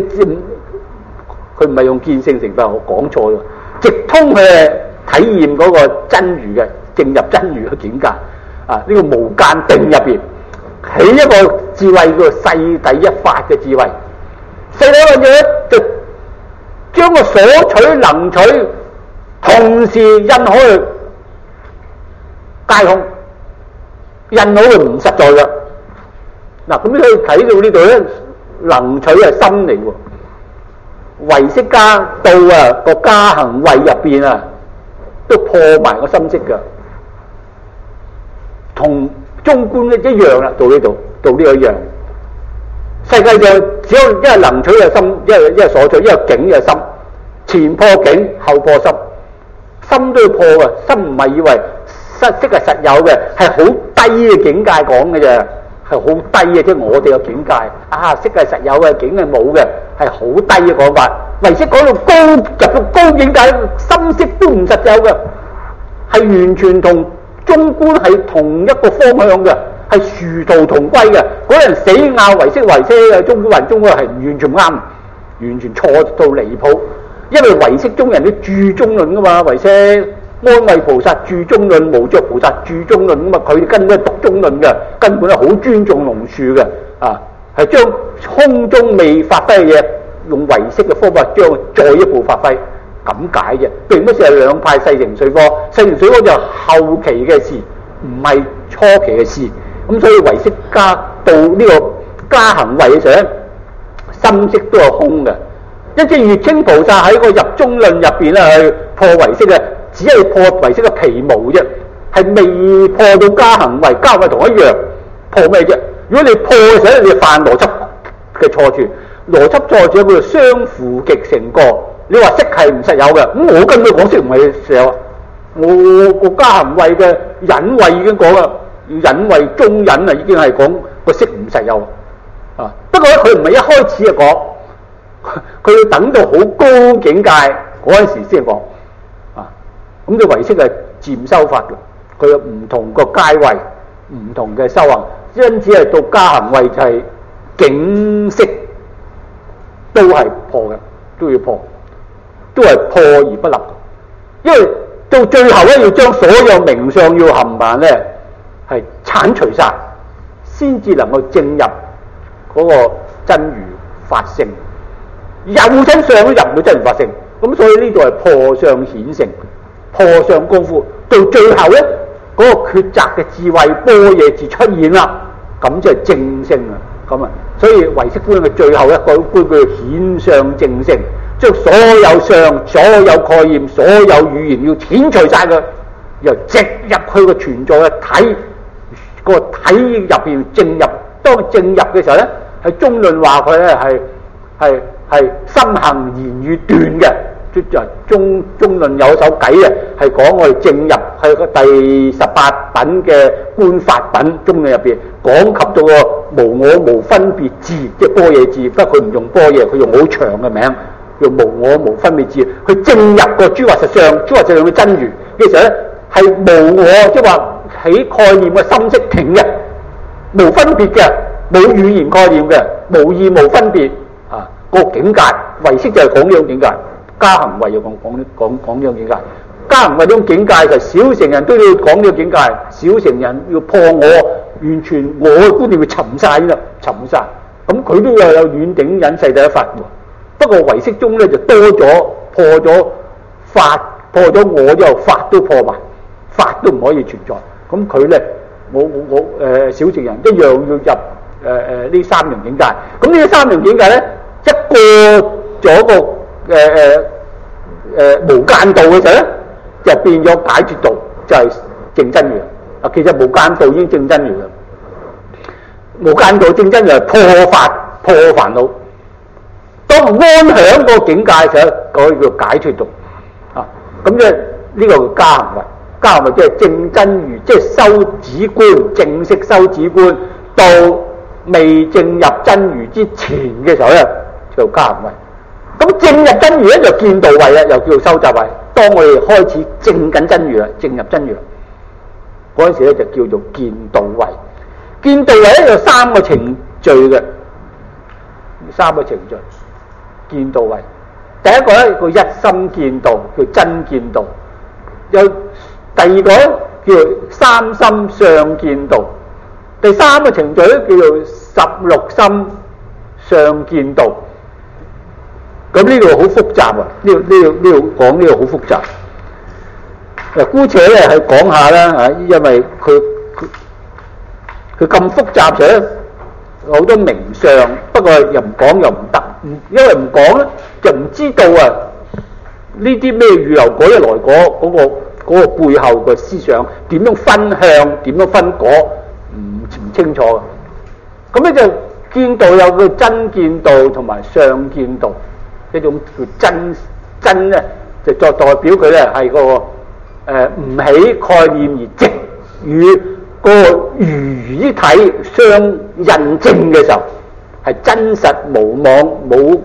佢唔係用見性成佛，我講錯咗。直通去體驗嗰個真如嘅，進入真如嘅境界啊！呢、這個無間定入邊起一個智慧叫做世第一法嘅智慧。世第一個嘢就將個所取能取同時印可去皆空，印可去唔實在嘅。嗱，咁你可以睇到呢度咧，能取係心嚟喎。唯識家到啊個家行位入邊啊，都破埋個心識噶，同中觀一樣啦。到呢度，到呢個一樣。世界上只有一係能取嘅心，一係一係所取，一係境嘅心。前破境，後破心，心都要破嘅。心唔係以為識識係實有嘅，係好低嘅境界講嘅啫。係好低嘅，即係我哋嘅境界啊！識係實有嘅，境係冇嘅，係好低嘅講法。 唯識講到高入到高境界，心識都唔實有嘅，係完全同中觀係同一個方向嘅，係殊途同歸嘅。嗰人死拗唯識唯識嘅，中觀還中觀係完全唔啱，完全錯到離譜。因為唯識中人都注中論噶嘛，唯識安慧菩薩注中論，無著菩薩注中論咁嘛，佢哋根本係讀中論嘅，根本係好尊重龍樹嘅，啊，係將空中未發揮嘅嘢，用唯識嘅方法將再一步發揮，咁解嘅。並不是係兩派勢成水火，勢成水火就後期嘅事，唔係初期嘅事。咁所以唯識加到呢個加行位嘅時候咧，心識都係空嘅。因此月稱菩薩喺個入中論入邊咧去破唯識嘅，只係破唯識嘅皮毛啫，係未破到加行位。加行位同一樣，破咩啫？如果你破嘅時候，你犯邏輯嘅錯處，邏輯錯處叫做相符極成過。你話識係唔實有嘅，咁我根本講識唔係實有。我個加行位嘅隱位已經講啦，隱位中隱啊，已經係講個識唔實有啊。不過咧，佢唔係一開始就講。佢要等到好高境界嗰陣時先講，啊，咁嘅唯識係漸修法嘅，佢有唔同個階位，唔同嘅修行，因此係到加行位就係境識都係破嘅，都要破，都係破而不立，因為到最後咧要將所有名相要冚唪唥咧係剷除晒，先至能夠證入嗰個真如法性。有親相都入唔到真如法性，咁所以呢度係破相顯成，破相功夫到最後咧，嗰、那個抉擇嘅智慧般若智出現啦，咁就係正性啦，咁啊，所以唯識觀嘅最後一個觀叫顯相正性，將所有相、所有概念、所有語言要剷除晒佢，又直入去個存在嘅體，個體入邊正入，當正入嘅時候咧，係中論話佢咧係係。係心行言語斷嘅，即係中中論有一首偈啊，係講我哋正入去個第十八品嘅觀法品中論入邊，講及到個無我無分別智，即係般若智，不過佢唔用般若，佢用好長嘅名，用無我無分別智，去正入個諸法實相，諸法實相嘅真如嘅時候咧，係無我，即係話起概念嘅心識停嘅，無分別嘅，冇語言概念嘅，無義無分別。個境界，唯識就係講呢種境界，加行位要講講講講呢種境界，加行位呢種境界就小乘人都要講呢個境界，小乘人要破我，完全我嘅觀念要沉晒啦，沉晒，咁佢都要有遠頂隱世第一法喎。不過唯識中咧就多咗破咗法，破咗我之後法都破埋，法都唔可以存在。咁佢咧，我我我誒、呃、小乘人一樣要入誒誒呢三樣境界。咁呢三樣境界咧？一過咗個誒誒誒無間道嘅時候咧，就變咗解脫道，就係、是、證真如啊。其實無間道已經證真如啦，無間道證真如係破法破煩惱。當安享個境界嘅時候，嗰個叫解脫道啊。咁即係呢個叫加行位，加行位即係證真如，即係修止觀，正式修止觀到未證入真如之前嘅時候咧。叫加行位，咁正入真如咧就見道位啦，又叫做修習位。當我哋開始正緊真如啦，正入真如啦，嗰陣時咧就叫做見道位。見道位咧有三個程序嘅，三個程序。見道位，第一個咧叫一心見道，叫真見道；有第二個咧叫三心相見道；第三個程序咧叫做十六心相見道。咁呢度好複雜啊！呢度呢度呢度講呢度好複雜。嗱，姑且咧係講下啦嚇，因為佢佢佢咁複雜嘅好多名相，不過又唔講又唔得，因為唔講咧就唔知道啊呢啲咩預流果一來果嗰個嗰個背後嘅思想點樣分向，點樣分果，唔唔清楚嘅。咁咧就見道有個真見道同埋相見道。一種叫真真咧，就再代表佢咧係個誒唔起概念而直與個如之體相印證嘅時候，係真實無妄冇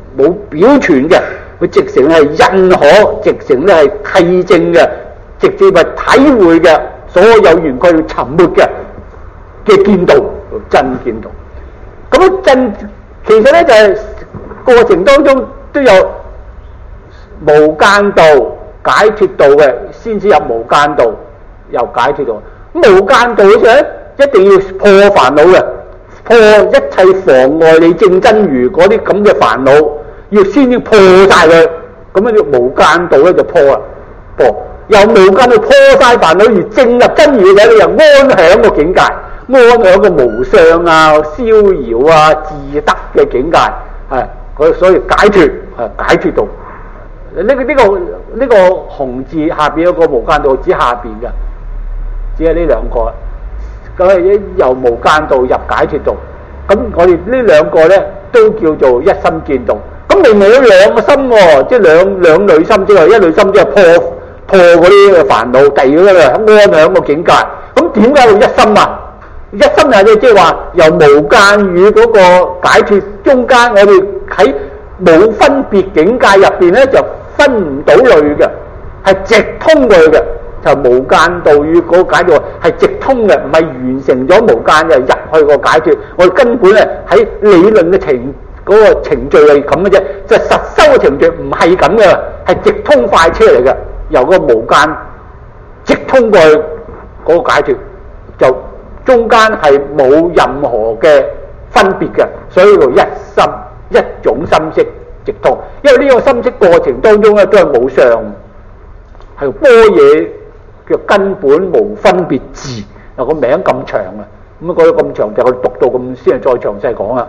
冇表傳嘅，佢直情係認可，直情咧係體證嘅，直接係體會嘅，所有緣佢要沉沒嘅嘅見道，真見道。咁真其實咧就係、是、過程當中都有無間道、解脫道嘅，先至入無間道，又解脫道。無間道嘅時候咧，一定要破煩惱嘅，破一切妨礙你證真如嗰啲咁嘅煩惱，要先要破晒佢，咁樣叫無間道咧就破啦，破由無間道破晒煩惱而證入真如嘅，你又安享個境界。安享個無相啊、逍遙啊、自得嘅境界，係佢所以解脫係解脫道。呢、這個呢、這個呢、這個紅字下邊有個無間道指下邊嘅，只係呢兩個。咁係由無間道入解脫道。咁我哋呢兩個咧都叫做一心見道。咁明明有兩個心喎、哦，即係兩兩類心，即係一類心即係破破嗰啲煩惱，第二個安享個境界。咁點解會一心啊？一心係咧，即係話由無間與嗰個解脫中間，我哋喺冇分別境界入邊咧，就分唔到類嘅，係直通過去嘅。就無間道與嗰個解脫係直通嘅，唔係完成咗無間就入去個解脫。我哋根本咧喺理論嘅程嗰、嗰個程序係咁嘅啫，就係、實修嘅程序唔係咁嘅，係直通快車嚟嘅，由個無間直通過去嗰個解脫就。中間係冇任何嘅分別嘅，所以叫一心一種心識直通。因為呢個心識過程當中咧都係冇相，係般若嘅根本無分別智。嗱個名咁長啊，咁啊講到咁長就佢讀到咁先係再詳細講啦。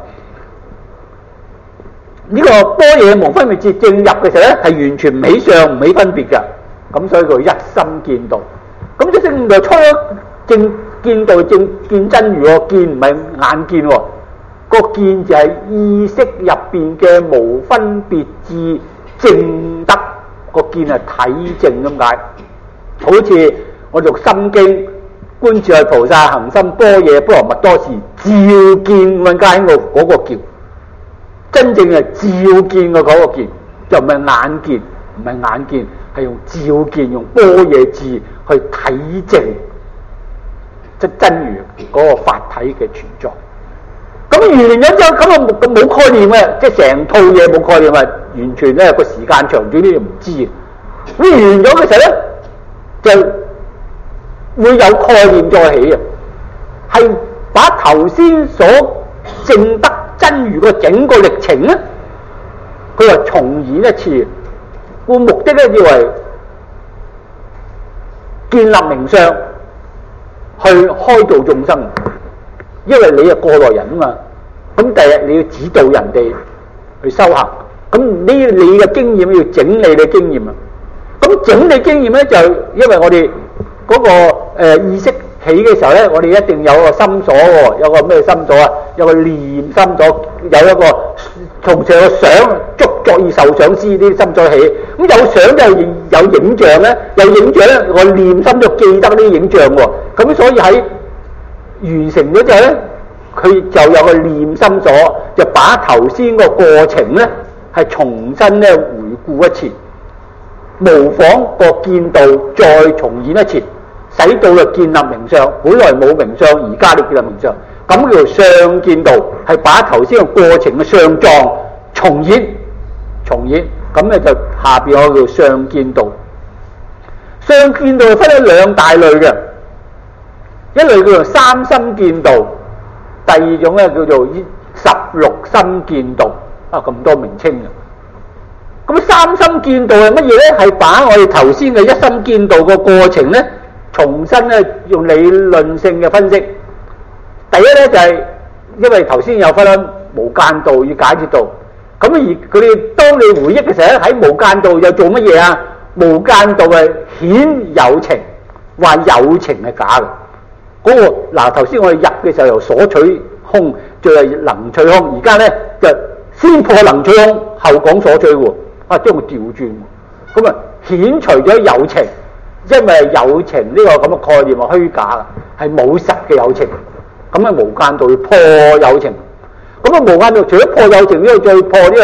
呢、這個般若無分別智正入嘅時候咧係完全唔起相唔起分別嘅，咁所以佢一心見道。咁即係就初正。見道正見真如喎，見唔係眼見喎，個見就係意識入邊嘅無分別智證得，個見係體證咁解。好似我讀心經，觀自在菩薩行深般若波羅蜜多時，照見咁解個嗰個叫，真正係照見個嗰個見，就唔係眼見，唔係眼見，係用照見，用般若智去體證。即真如嗰個法體嘅存在，咁完咗之後咁啊冇概念嘅，即係成套嘢冇概念啊，完全咧個時間長短啲唔知。咁完咗嘅時候咧，就會有概念再起啊，係把頭先所證得真如嘅整個歷程咧，佢話重演一次，個目的咧以為建立名相。去開導眾生，因為你係過來人啊嘛，咁第日你要指導人哋去修行，咁呢你嘅經驗要整理你嘅經驗啊，咁整理經驗咧就因為我哋嗰、那個誒、呃、意識起嘅時候咧，我哋一定有個心所喎，有個咩心所啊？有個念心所，有一個從上個想觸作意受想思啲心所起，咁有想就有影像咧，有影像咧，我念心就記得呢啲影像喎。咁所以喺完成咗之後咧，佢就有個念心所，就把頭先個過程咧係重新咧回顧一次，模仿個見道再重演一次，使到就建立名相。本來冇名相，而家你建立名相，咁叫相見道，係把頭先個過程嘅相狀重演，重演。咁咧就下邊有個叫相見道。相見道分咗兩大類嘅。一類叫做三心見道，第二種咧叫做十六心見道，啊咁多名稱嘅。咁三心見道係乜嘢咧？係把我哋頭先嘅一心見道個過程咧，重新咧用理論性嘅分析。第一咧就係、是、因為頭先有分咗無間道與解脫道，咁而佢哋當你回憶嘅時候喺無間道又做乜嘢啊？無間道係顯有情，話有情係假嘅。嗰、那個嗱，頭先我哋入嘅時候由所取空，最係能取空，而家咧就先破能取空，後講所取喎，啊將佢調轉，咁啊顯除咗有情，因為有情呢個咁嘅概念係虛假嘅，係冇實嘅有情，咁啊無間道要破有情，咁啊無間道除咗破有情之後，再破呢個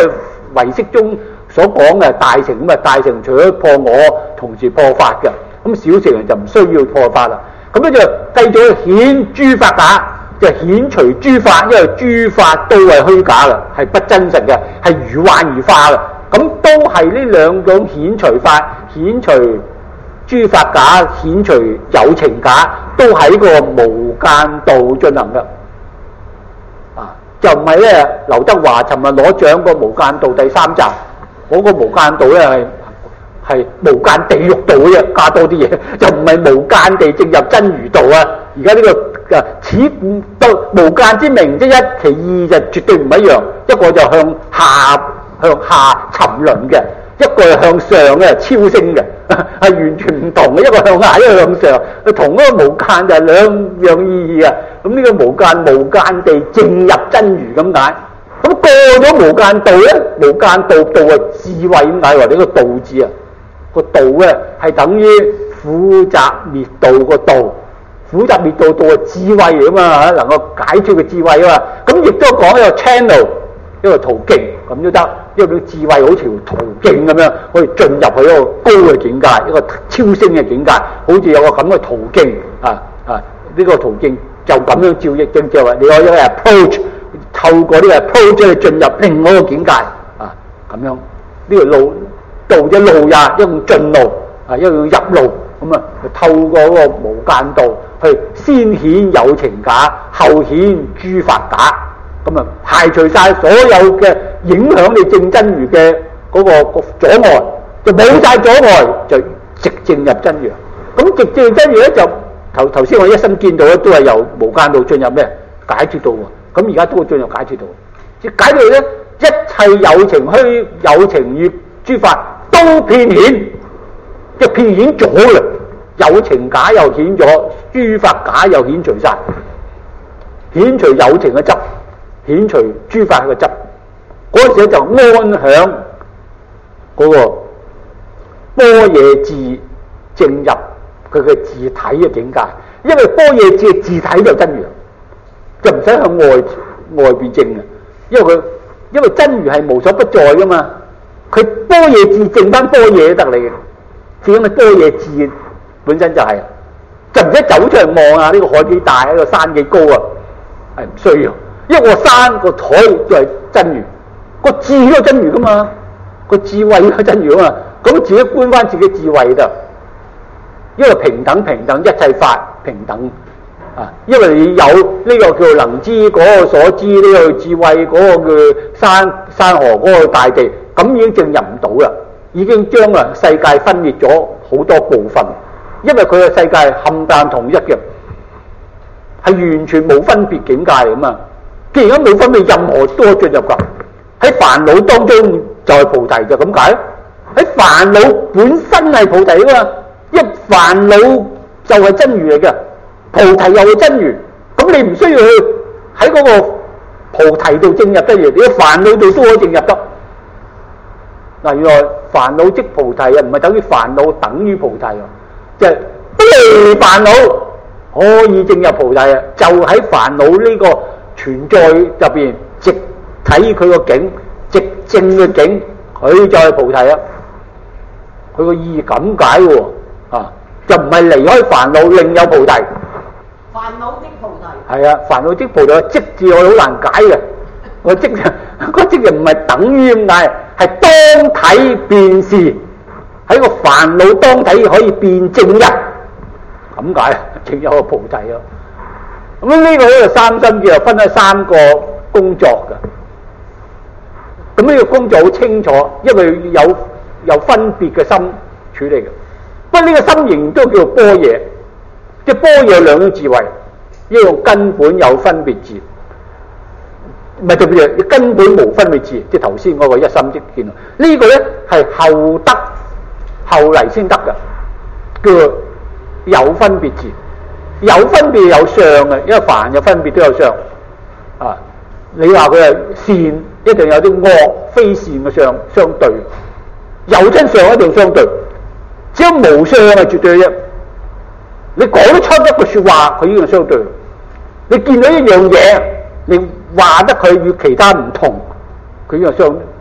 唯識中所講嘅大乘咁啊，大乘除咗破我，同時破法嘅，咁小乘人就唔需要破法啦。咁咧就繼續顯諸法假，就顯除諸法，因為諸法都係虛假嘅，係不真實嘅，係如幻如化嘅。咁都係呢兩種顯除法，顯除諸法假，顯除有情假，都喺個無間道進行嘅。啊，就唔係咧，劉德華尋日攞獎個無間道第三集，嗰、那個無間道咧係係無間地獄道嘅啫，加多啲嘢，就唔係無間地進入真如道啊！而家呢個啊，此道無間之名即一，其二就絕對唔一樣，一個就向下向下沉淪嘅，一個係向上嘅超升嘅，係完全唔同嘅，一個向下，一個向上，同嗰個無間就係兩樣意義啊！咁呢個無間無間地進入真如咁解，咁過咗無間道咧，無間道道係智慧咁解，或者個道字啊，個道咧係等於苦集滅道個道，苦集滅道道係智慧嚟啊嘛，能夠解脫嘅智慧啊嘛，咁亦都講一個 channel， 一個途徑咁都得，因為智慧好似條途徑咁樣，可以進入去一個高嘅境界，一個超升嘅境界，好似有個咁嘅途徑啊啊！呢、這個途徑就咁樣照益正就話，你可以 approach， 透過呢個 approach 去進入另外一個境界啊，咁樣呢、這個路道嘅路也一種進路啊，一種入路咁啊，透過嗰個無間道去先顯有情假，後顯諸法假。咁啊，排除晒所有嘅影響你證真如嘅嗰個阻礙，就冇晒阻礙，就直正入真如。咁直正入真如咧，就頭頭先我一生見到咧，都係由無間道進入咩解脫道喎。咁而家都會進入解脫道。即解脫咧，一切有情虛有情與諸法都遍顯，即係遍顯咗嘅。有情假又顯咗，諸法假又顯除晒，顯除有情嘅執。顯除諸法嘅執，嗰陣時就安享嗰個般若智正入佢嘅自體嘅境界，因為般若智嘅自體就真如，就唔使向外外邊證嘅，因為佢因為真如係無所不在噶嘛，佢般若智證翻般若都得嚟嘅，只因為般若智本身就係、是，就唔使走出嚟望啊！呢、這個海幾大，呢、這個山幾高啊，係唔需要。一個山個台就係真如，個智都係真如噶嘛，個智慧都係真如啊嘛，咁自己觀翻自己智慧得，因為平等平等一切法平等啊，因為你有呢個叫能知嗰個所知呢個智慧嗰個叫山山河嗰個大地，咁已經進入唔到啦，已經將啊世界分裂咗好多部分，因為佢嘅世界冚唪唥統一嘅，係完全冇分別境界嚟噶嘛。既然冇分別，任何都可以進入噶。喺煩惱當中就係菩提，就咁解。喺煩惱本身係菩提啊嘛，一煩惱就係真如嚟嘅，菩提又係真如。咁你唔需要去喺嗰個菩提度證入得嘢，你喺煩惱度都可以證入得。嗱，原來煩惱即菩提啊，唔係等於煩惱等於菩提啊，即係不離煩惱可以證入菩提啊，就喺煩惱呢個存在入邊，直睇佢個境，直證嘅境，佢就係菩提啊！佢個意義咁解喎，啊，就唔係離開煩惱，另有菩提。煩惱即菩提。係啊，煩惱即菩提，即字我好難解嘅，個即個即就唔係等於咁解，係當體便是，喺個煩惱當體可以變正一，咁解，正有個菩提啊！咁呢個呢個三心叫分咗三個工作嘅，咁呢個工作好清楚，因為有有分別嘅心處理嘅。不過呢個心形都叫做般若，即係般若兩種智慧，一個根本有分別智，唔係特別根本無分別智，即係頭先嗰個一心即見。呢個咧係後得後嚟先得嘅，叫有分別智。有分別有相嘅，因為凡有分別都有相啊！你話佢係善，一定有啲惡非善嘅相相對，有真相一定相對，只有無相係絕對嘅啫。你講得出一句說話，佢已經係相對。你見到一樣嘢，你話得佢與其他唔同，佢已經係相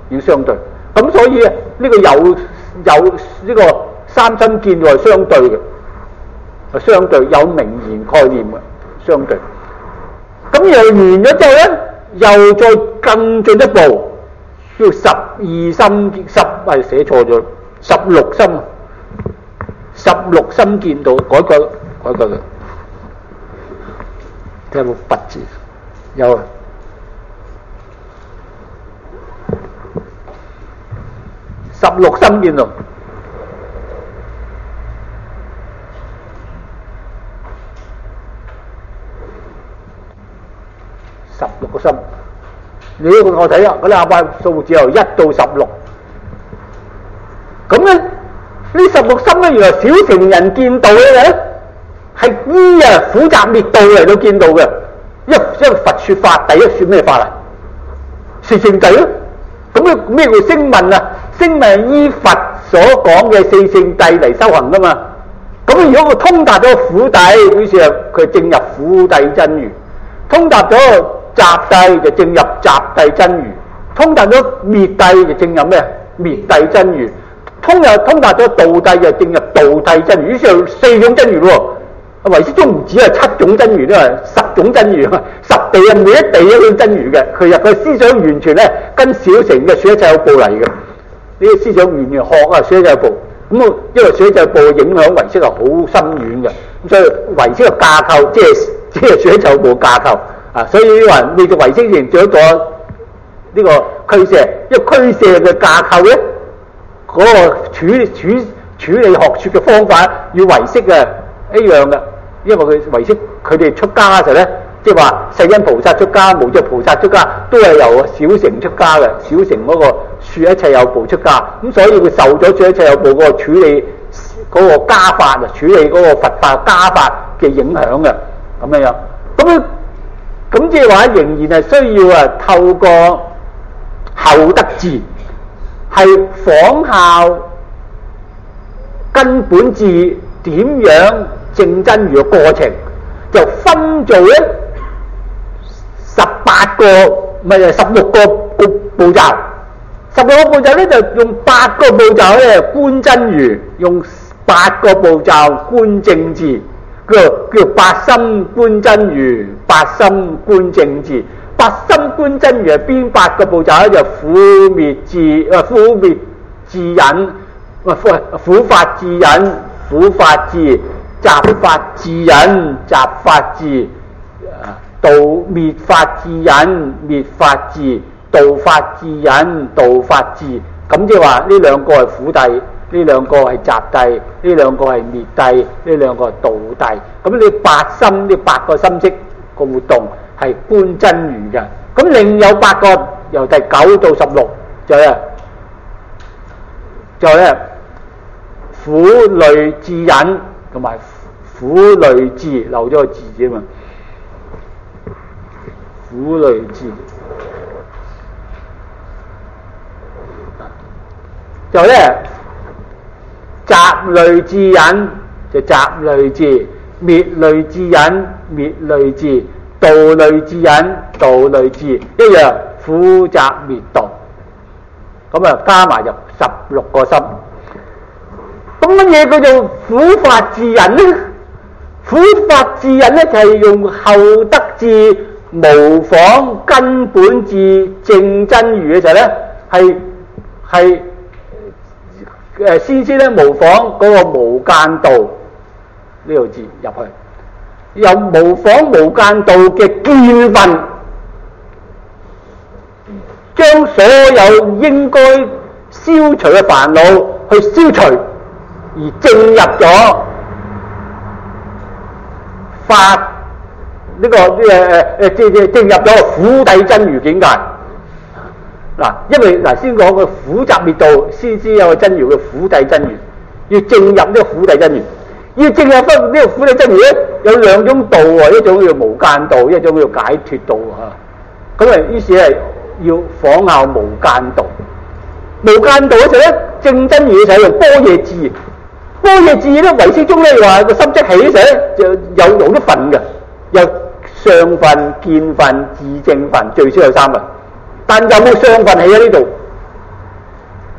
要相對。咁所以呢個有有呢個三心見係相對嘅，係相對有名言概念嘅相對。咁又完咗之後咧，又再更進一步，叫十二心十係寫錯咗，十六心，十六心見到改改改改嘅，睇下有冇拔字？有啊。十六心見到，十六個心。你呢個我睇啊，嗰啲阿伯數字由一到十六。咁咧，呢十六心咧，原來小乘人見到咧，係依啊苦集滅道嚟到見到嘅。因為因為佛説法，第一説咩法啊？四聖諦咯。咁咧咩叫聲聞啊？聲聞依佛所講嘅四聖諦嚟修行噶嘛。咁如果佢通達咗苦諦，於是啊佢證入苦諦真如；通達咗集諦就證入集諦真如；通達咗滅諦就證入咩？滅諦真如；通又通達咗道諦就證入道諦真如。於是有四種真如喎。唯識宗唔止係七種真如，都係十種真如，十地啊，每一地一種真如嘅。佢入個思想完全咧跟小乘嘅說一切有部嚟嘅，呢個思想完全學啊說一切有部。咁啊，因為說一切有部嘅影響唯識係好深遠嘅，咁所以唯識嘅架構即係即係說一切有部架構啊。所以話你做唯識營做咗呢個俱舍，因為俱舍嘅架構咧，嗰、那個處處處理學說嘅方法與唯識嘅一樣嘅。因為佢唯識佢哋出家嘅時候咧，即係話世親菩薩出家、無著菩薩出家，都係由小乘出家嘅。小乘嗰個說一切有部出家，咁所以佢受咗說一切有部嗰個處理嗰個家法啊，處理嗰個佛法家法嘅影響嘅咁樣樣。咁咁即係話仍然係需要啊透過後得智，係仿效根本智點樣證真如嘅過程，就分做咧十八個，唔係十六個步步驟。十六個步驟咧就用八個步驟咧觀真如，用八個步驟觀正智，叫叫八心觀真如，八心觀正智。八心觀真如係邊八個步驟咧？就苦滅智啊，苦滅智忍，啊苦苦法智忍，苦法智。集法智忍，集法智；道滅法智忍，滅法智；道法智忍，道法智。咁即係話呢兩個係苦諦，呢兩個係集諦，呢兩個係滅諦，呢兩個係道諦。咁你八心呢八個心識個活動係觀真如嘅。咁另有八個由第九到十六就係就係咧苦類智忍。同埋苦類智，漏咗個字啫嘛。苦類智就咧集類智忍就集類智，滅類智忍滅類智，道類智忍道類智，一樣苦集滅道。咁啊加埋入十六個心。咁乜嘢叫做苦法智忍咧？苦法智忍咧就係、是、用後得智模仿根本智證真如嘅時候咧，係係誒先先咧模仿嗰個無間道呢個字入去，又模仿無間道嘅見分，將所有應該消除嘅煩惱去消除。而證入咗法呢、這個誒誒誒，即係證入咗苦諦真如境界。嗱，因為嗱先講個苦集滅道，先知有個真如嘅苦諦真如，要證入呢個苦諦真如，要證入翻呢個苦諦真如咧，有兩種道喎，一種叫無間道，一種叫解脫道嚇。咁啊，於是係要仿效無間道。無間道嗰時咧，證真如嘅時候用般若智。般若智咧，唯識中咧話個心即起嘅時候咧，就有有一份嘅，有相分、見分、自證分，最少有三份。但有冇相分起喺呢度？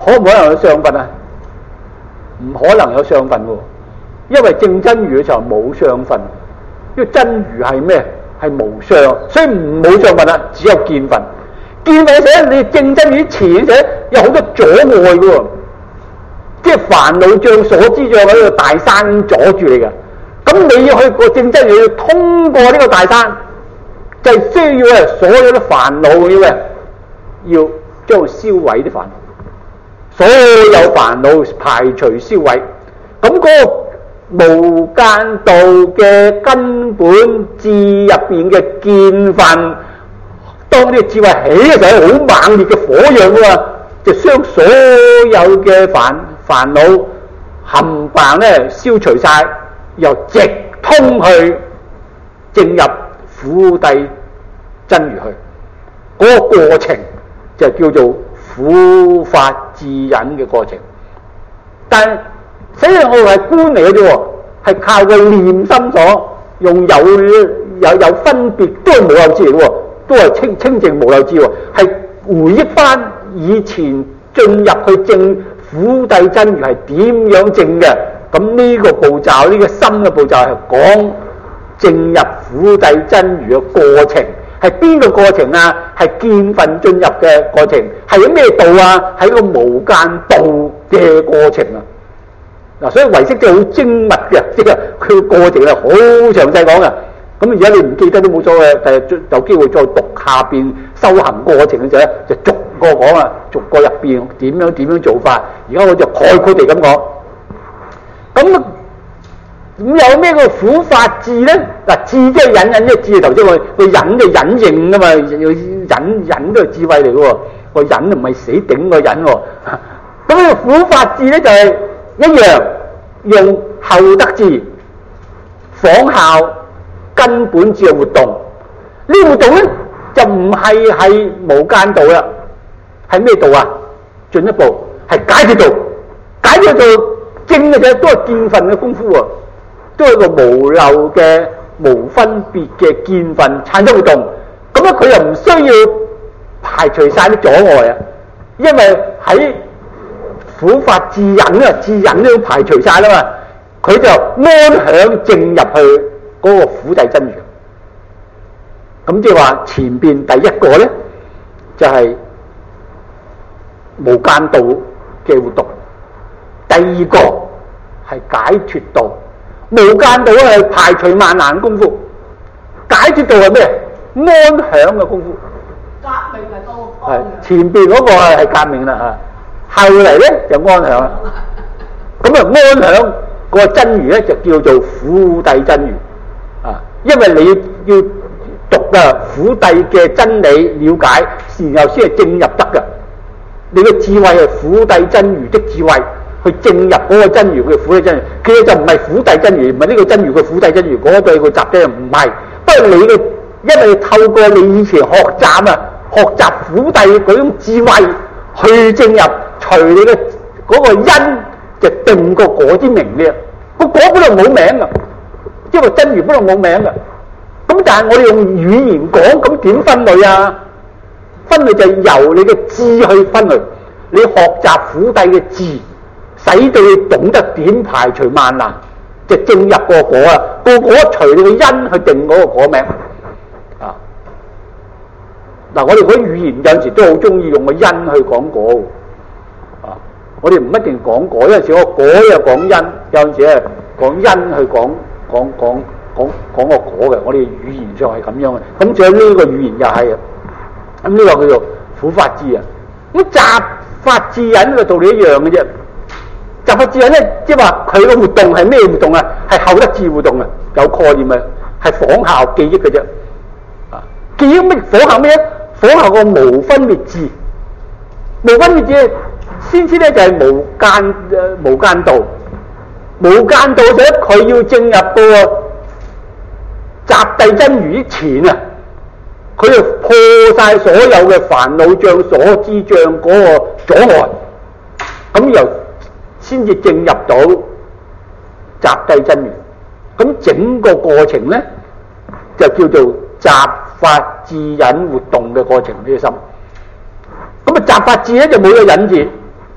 可唔可能有相分啊？唔可能有相分喎，因為正真如嘅時候冇相分，因為真如係咩？係無相，所以唔冇相分啦，只有見分。見分嘅時候，你正真如前嘅時候有好多阻礙嘅喎，即係煩惱障、所知障喺個大山阻住你嘅。咁你要去個正真如，要通過呢個大山，就係需要啊所有啲煩惱要嘅，要將佢燒毀啲煩惱。所有煩惱排除燒毀，咁嗰個無間道嘅根本智入邊嘅見分，當呢個智慧起嘅時候，好猛烈嘅火樣㗎嘛，就將所有嘅煩煩惱冚唪唥咧消除晒，又直通去正入苦諦真如去，嗰、那個過程就叫做苦法智忍嘅過程。但係實際上我係觀嚟嘅啫喎，係靠個念心所用有有有分別，都係無漏智嚟嘅喎，都係清清淨無漏智喎，係回憶翻以前進入去證苦諦真如係點樣證嘅。咁呢個步驟，呢、這個心嘅步驟係講證入苦諦真如嘅過程。係邊個過程啊？係見分進入嘅過程，係喺咩道啊？喺個無間道嘅過程啊！嗱，所以唯識真係好精密嘅，即係佢個過程係好詳細講嘅。咁而家你唔記得都冇所謂，第日有機會再讀下邊修行過程嘅時候，就逐個講啊，逐個入邊點樣點樣做法。而家我就概括地咁講。咁咁有咩個苦法智咧？嗱，智即係忍忍，即係智頭先我個忍就忍認噶嘛，要忍忍都係智慧嚟嘅喎，個忍唔係死頂個忍喎。咁呢個苦法智咧就係、是、一樣用後得智仿效根本智嘅活動。呢、這個活動咧就唔係係無間道啦，係咩道啊？進一步係解脫道，解脫道正嘅啫，都係見分嘅功夫喎。都係個無漏嘅無分別嘅見分產生活動，咁咧佢又唔需要排除晒啲阻礙啊，因為喺苦法智忍啊，智忍都要排除晒啦嘛，佢就安享證入去嗰個苦諦真如。咁即係話前邊第一個咧就係、是、無間道嘅活動，第二個係解脫道。無間道係排除萬難功夫，解脫道係咩？安享嘅功夫。革命係到。係前邊嗰個係係革命啦嚇，後嚟咧就安享啦。咁啊安享個真如咧就叫做苦諦真如啊，因為你要讀啊苦諦嘅真理了解，然後先係證入得㗎。你嘅智慧係苦諦真如的智慧。去證入嗰個真如嘅苦諦真如，其實就唔係苦諦真如，唔係呢個真如嘅苦諦真如，嗰對個集體唔係。不過你嘅，因為透過你以前學習啊，學習苦諦嗰種智慧去證入，隨你嘅嗰個因就定個果之名嘅。個果本來冇名噶，因為真如本來冇名噶。咁但係我哋用語言講，咁點分類啊？分類就係由你嘅智去分類，你學習苦諦嘅智。使到你懂得點排除萬難，就證入個果啊！個果隨你個因去定嗰個果名啊！嗱，我哋嗰啲語言有陣時都好中意用個因去講果啊！我哋唔一定講果，有陣時個果又講因，有陣時係講因去講講講講講個果嘅。我哋語言上係咁樣嘅。咁仲有呢個語言又係啊！咁呢個叫做苦法智啊！咁集法智忍嘅道理一樣嘅啫。集法智忍咧，即係話佢個活動係咩活動啊？係後得智活動啊，有概念啊，係仿效記憶嘅啫。啊，記憶咩？仿效咩？仿效個無分別智，無分別智先知咧就係無間誒、呃、無間道，無間道者佢要證入個集諦真如之前啊，佢就破晒所有嘅煩惱障、所知障嗰個阻礙，咁又先至證入到集諦真如。咁整個過程咧就叫做集法智忍活動嘅過程呢個心。咁啊集法智咧就冇咗忍字，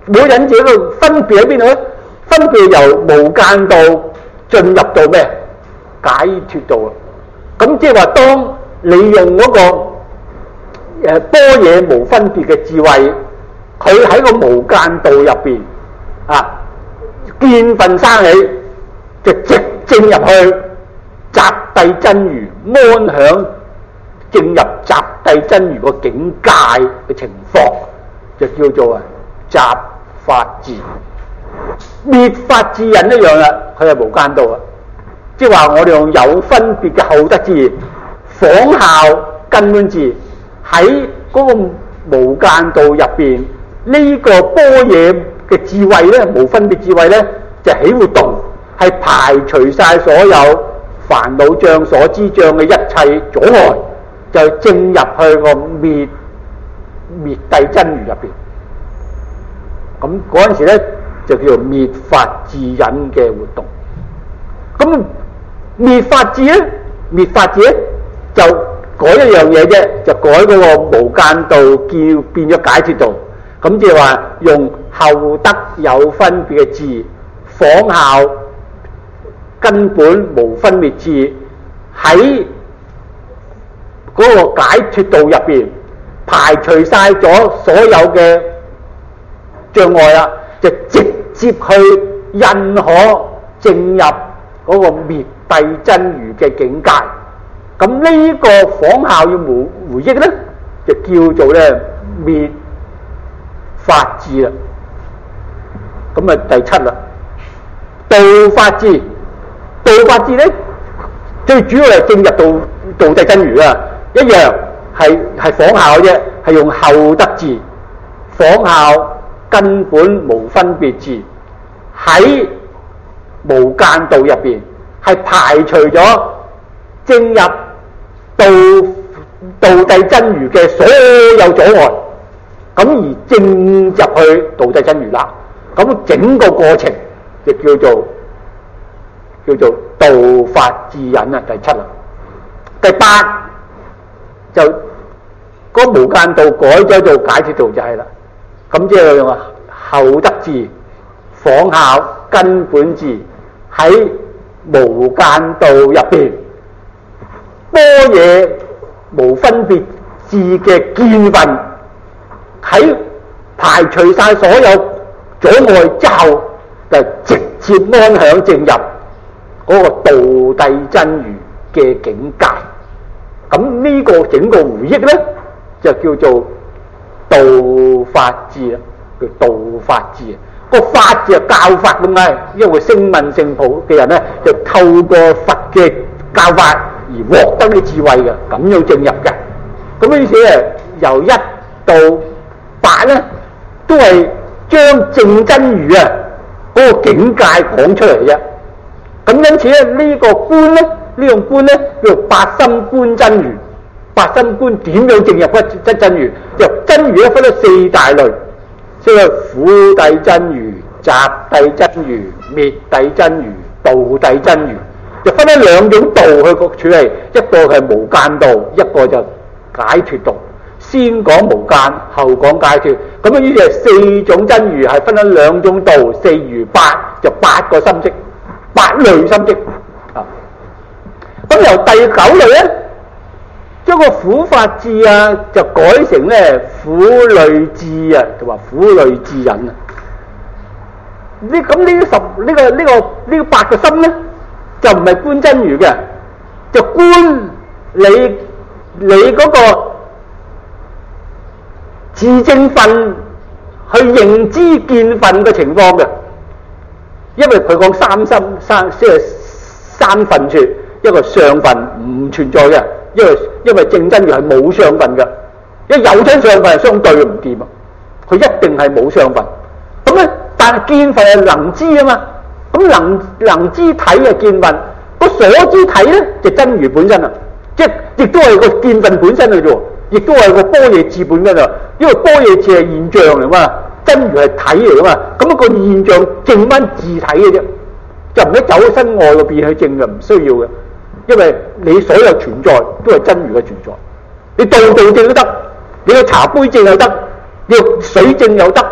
冇引子嘅分別喺邊度咧？分別由無間道進入到咩？解脫道啊！咁即係話，當你用嗰個誒般若無分別嘅智慧，佢喺個無間道入邊啊，見分生起，就直證入去集諦真如，安享進入集諦真如個境界嘅情況，就叫做啊集法智。滅法智人一樣啦，佢係無間道啊！即係話我哋用有分別嘅後得智仿效根本智，喺嗰個無間道入邊，呢、這個般若嘅智慧咧，無分別智慧咧就起活動，係排除晒所有煩惱障、所知障嘅一切阻礙，就正入去個滅滅諦真如入邊。咁嗰陣時咧就叫做滅法智忍嘅活動。咁滅法智咧，滅法智咧就改一樣嘢啫，就改嗰個無間道叫變咗解脫道。咁即係話用後得有分別嘅智仿效根本無分別智，喺嗰個解脫道入邊排除晒咗所有嘅障礙啦，就直接去印可證入嗰個滅諦真如嘅境界。咁呢個仿效要回回憶咧，就叫做咧滅法智啦。咁啊第七啦，道法智。道法智咧最主要係證入到道諦真如啊，一樣係係仿效嘅啫，係用後得智仿效根本無分別智，喺無間道入邊係排除咗證入道道諦真如嘅所有阻礙，咁而證入去道諦真如啦。咁整個過程就叫做叫做道法智忍啊，第七啦。第八就嗰、那個、無間道改咗做解脫道就係啦。咁即係用後得智仿效根本智，喺無間道入邊般若無分別智嘅見分，喺排除晒所有阻礙之後，就直接安享證入嗰個道諦真如嘅境界。咁呢個整個回憶咧，就叫做道法智啦，叫道法智。個法就係教法咁解，因為聲聞聖普嘅人咧，就透過佛嘅教法而獲得啲智慧嘅，咁樣證入嘅。咁於是咧，由一到八咧，都係將證真如啊嗰個境界講出嚟啫。咁因此咧，呢個觀咧，呢種觀咧叫做八心觀真如。八心觀點樣證入嗰真真如？就真如咧分咗四大類，即係苦諦真如、集諦真如、滅諦真如、道諦真如，就分咗兩種道去個處理，一個係無間道，一個就解脫道。先講無間，後講解脫。咁啊，呢啲係四種真如，係分咗兩種道，四如八，就八個心識，八類心識啊。咁由第九類咧，將個苦法智啊，就改成咧苦類智啊，就話苦類智忍啊。呢咁呢十呢個呢個呢個八個心咧，就唔係觀真如嘅，就觀你你嗰個自證分去認知見分嘅情況嘅。因為佢講三心三即係三分處，一個相分唔存在嘅。因為因為證真如係冇相分嘅，因為有親相分係相對唔掂啊，佢一定係冇相分。咁咧，但係見分係能知啊嘛，咁能能知體嘅見分，個所知體咧就真如本身啦，即係亦都係個見分本身嚟啫，亦都係個般若智本身啊。因為般若智係現象嚟嘛，真如係體嚟噶嘛，咁、那個現象證翻自體嘅啫，就唔使走喺身外嗰邊去證嘅，唔需要嘅。因為你所有存在都係真如嘅存在，你道道證都得，你個茶杯證又得，你個水證又得，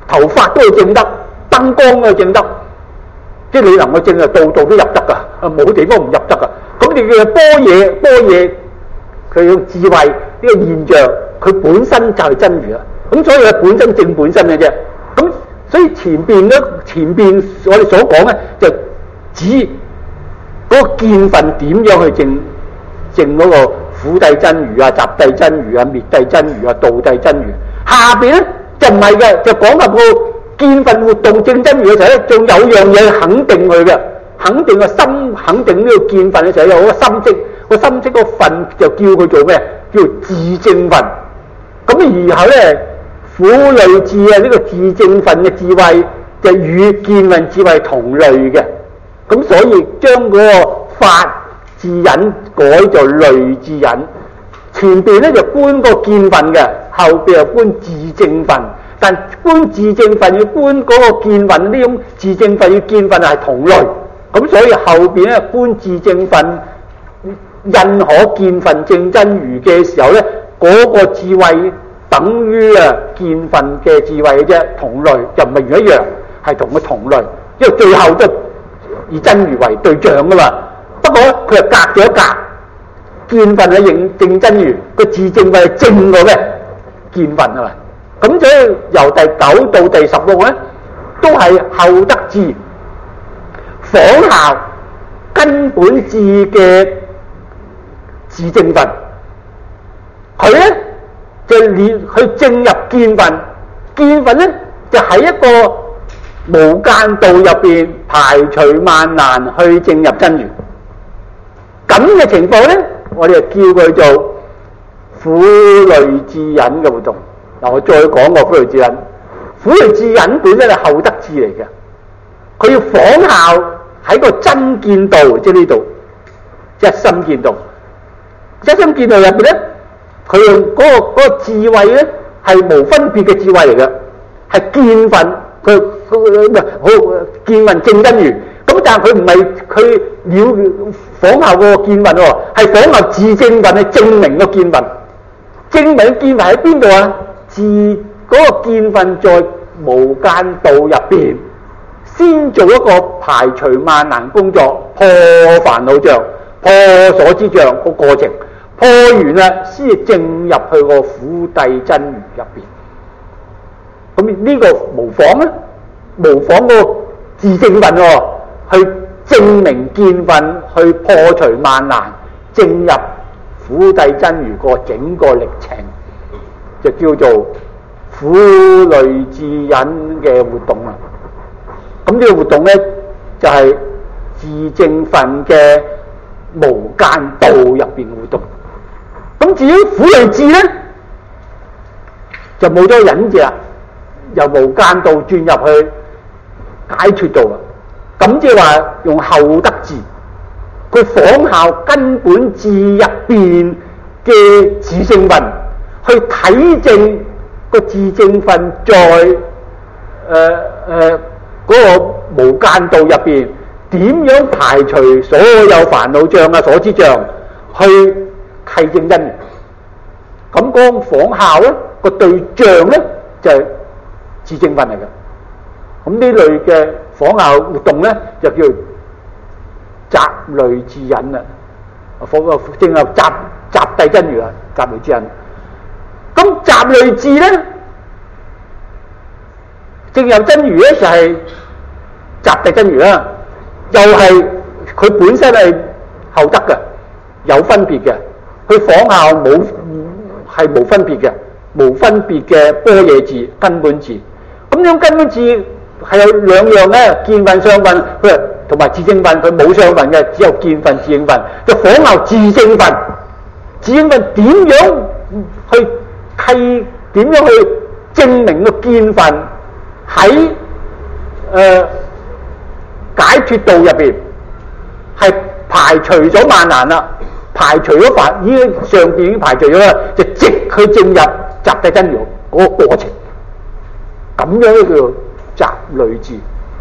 頭髮都要正得，燈光都要正得，即係你能夠正啊，度度都入得噶，啊冇地方唔入得噶。咁你嘅般若般若，佢用智慧呢個現象，佢本身就係真如啦。咁所以佢本身正本身嘅啫。咁所以前邊咧，前邊我哋所講咧，就指嗰個見分點樣去證證嗰個苦諦真如啊、集諦真如啊、滅諦真如啊、道諦真如。下邊咧就唔係嘅，就講及個見分活動證真如嘅時候咧，仲有樣嘢肯定佢嘅，肯定個心，肯定呢個見分嘅時候有個心識，個心識個分就叫佢做咩？叫自證分。咁然後咧，苦類智啊，呢個自證分嘅智慧就與見分智慧同類嘅。咁所以將嗰個法自隱改做類自隱，前邊咧就觀個見分嘅，後邊又觀自證分。但觀自證分與觀嗰個見分呢種自證分與見分係同類，咁所以後邊咧觀自證分印可見分證真如嘅時候咧，嗰、那個智慧等於啊見分嘅智慧嘅啫，同類就唔係唔一樣，係同佢同類，因為最後都以真如為對象噶嘛。不過佢係隔咗一格，見分係認證真如，個自證分係證個咩見分啊嘛。咁所以由第九到第十六咧，都係後得智仿效根本智嘅自證分，佢咧就連去證入見分，見分咧就喺一個無間道入邊排除萬難去證入真如。咁嘅情況咧，我哋就叫佢做苦類智隱嘅活動。嗱，我再講個苦類智隱，苦類智隱本身係後得智嚟嘅，佢要仿效喺個真見道，即係呢度一心見道。一心見道入邊咧，佢用嗰、那個那個智慧咧係無分別嘅智慧嚟嘅，係見分，佢佢唔係好見分證真如。咁但係佢唔係佢了仿效個見分喎，係仿效自證分去證明個見分。證明見分喺邊度啊？自嗰個見分在無間道入邊，先做一個排除萬難工作，破煩惱障、破所知障個過程，破完啦，先至證入去個苦諦真如入邊。咁呢個模仿咧，模仿個自證分喎，去證明見分，去破除萬難，證入苦諦真如個整個歷程。就叫做苦類智隱嘅活動啦。咁呢個活動咧就係、是、自證分嘅無間道入邊活動。咁至於苦類智咧，就冇咗隱字啦，由無間道轉入去解脫道啦。咁即係話用後得智，佢仿效根本智入邊嘅自證分。去體證個自證分在誒誒嗰個無間道入邊點樣排除所有煩惱障啊、所知障，去契證真如。咁嗰個仿效咧，個對象咧就係、是、自證分嚟嘅。咁呢類嘅仿效活動咧，就叫集類智隱啦。仿個正係集集諦真如啊，集類智隱。咁集類智咧，證入真如咧就係集諦真如啦，又係佢本身係後得嘅，有分別嘅，佢仿效冇係無分別嘅，無分別嘅般若智根本智。咁樣根本智係有兩樣咧，見分相分，佢同埋自證分，佢冇相分嘅，只有見分自證分，就仿效自證分。自證分點樣去？係點樣去證明個見分喺誒、呃、解脫道入邊係排除咗萬難啦，排除咗煩，已經上邊已經排除咗啦，就即去證入集諦真如嗰個過程，咁樣咧叫做集類智。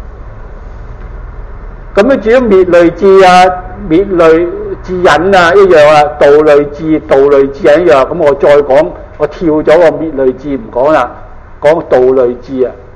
咁咧至於滅類智啊、滅類智隱啊一樣啊，道類智、道類智隱一樣。咁我再講。我跳咗個滅類智唔講啦，講道類智啊。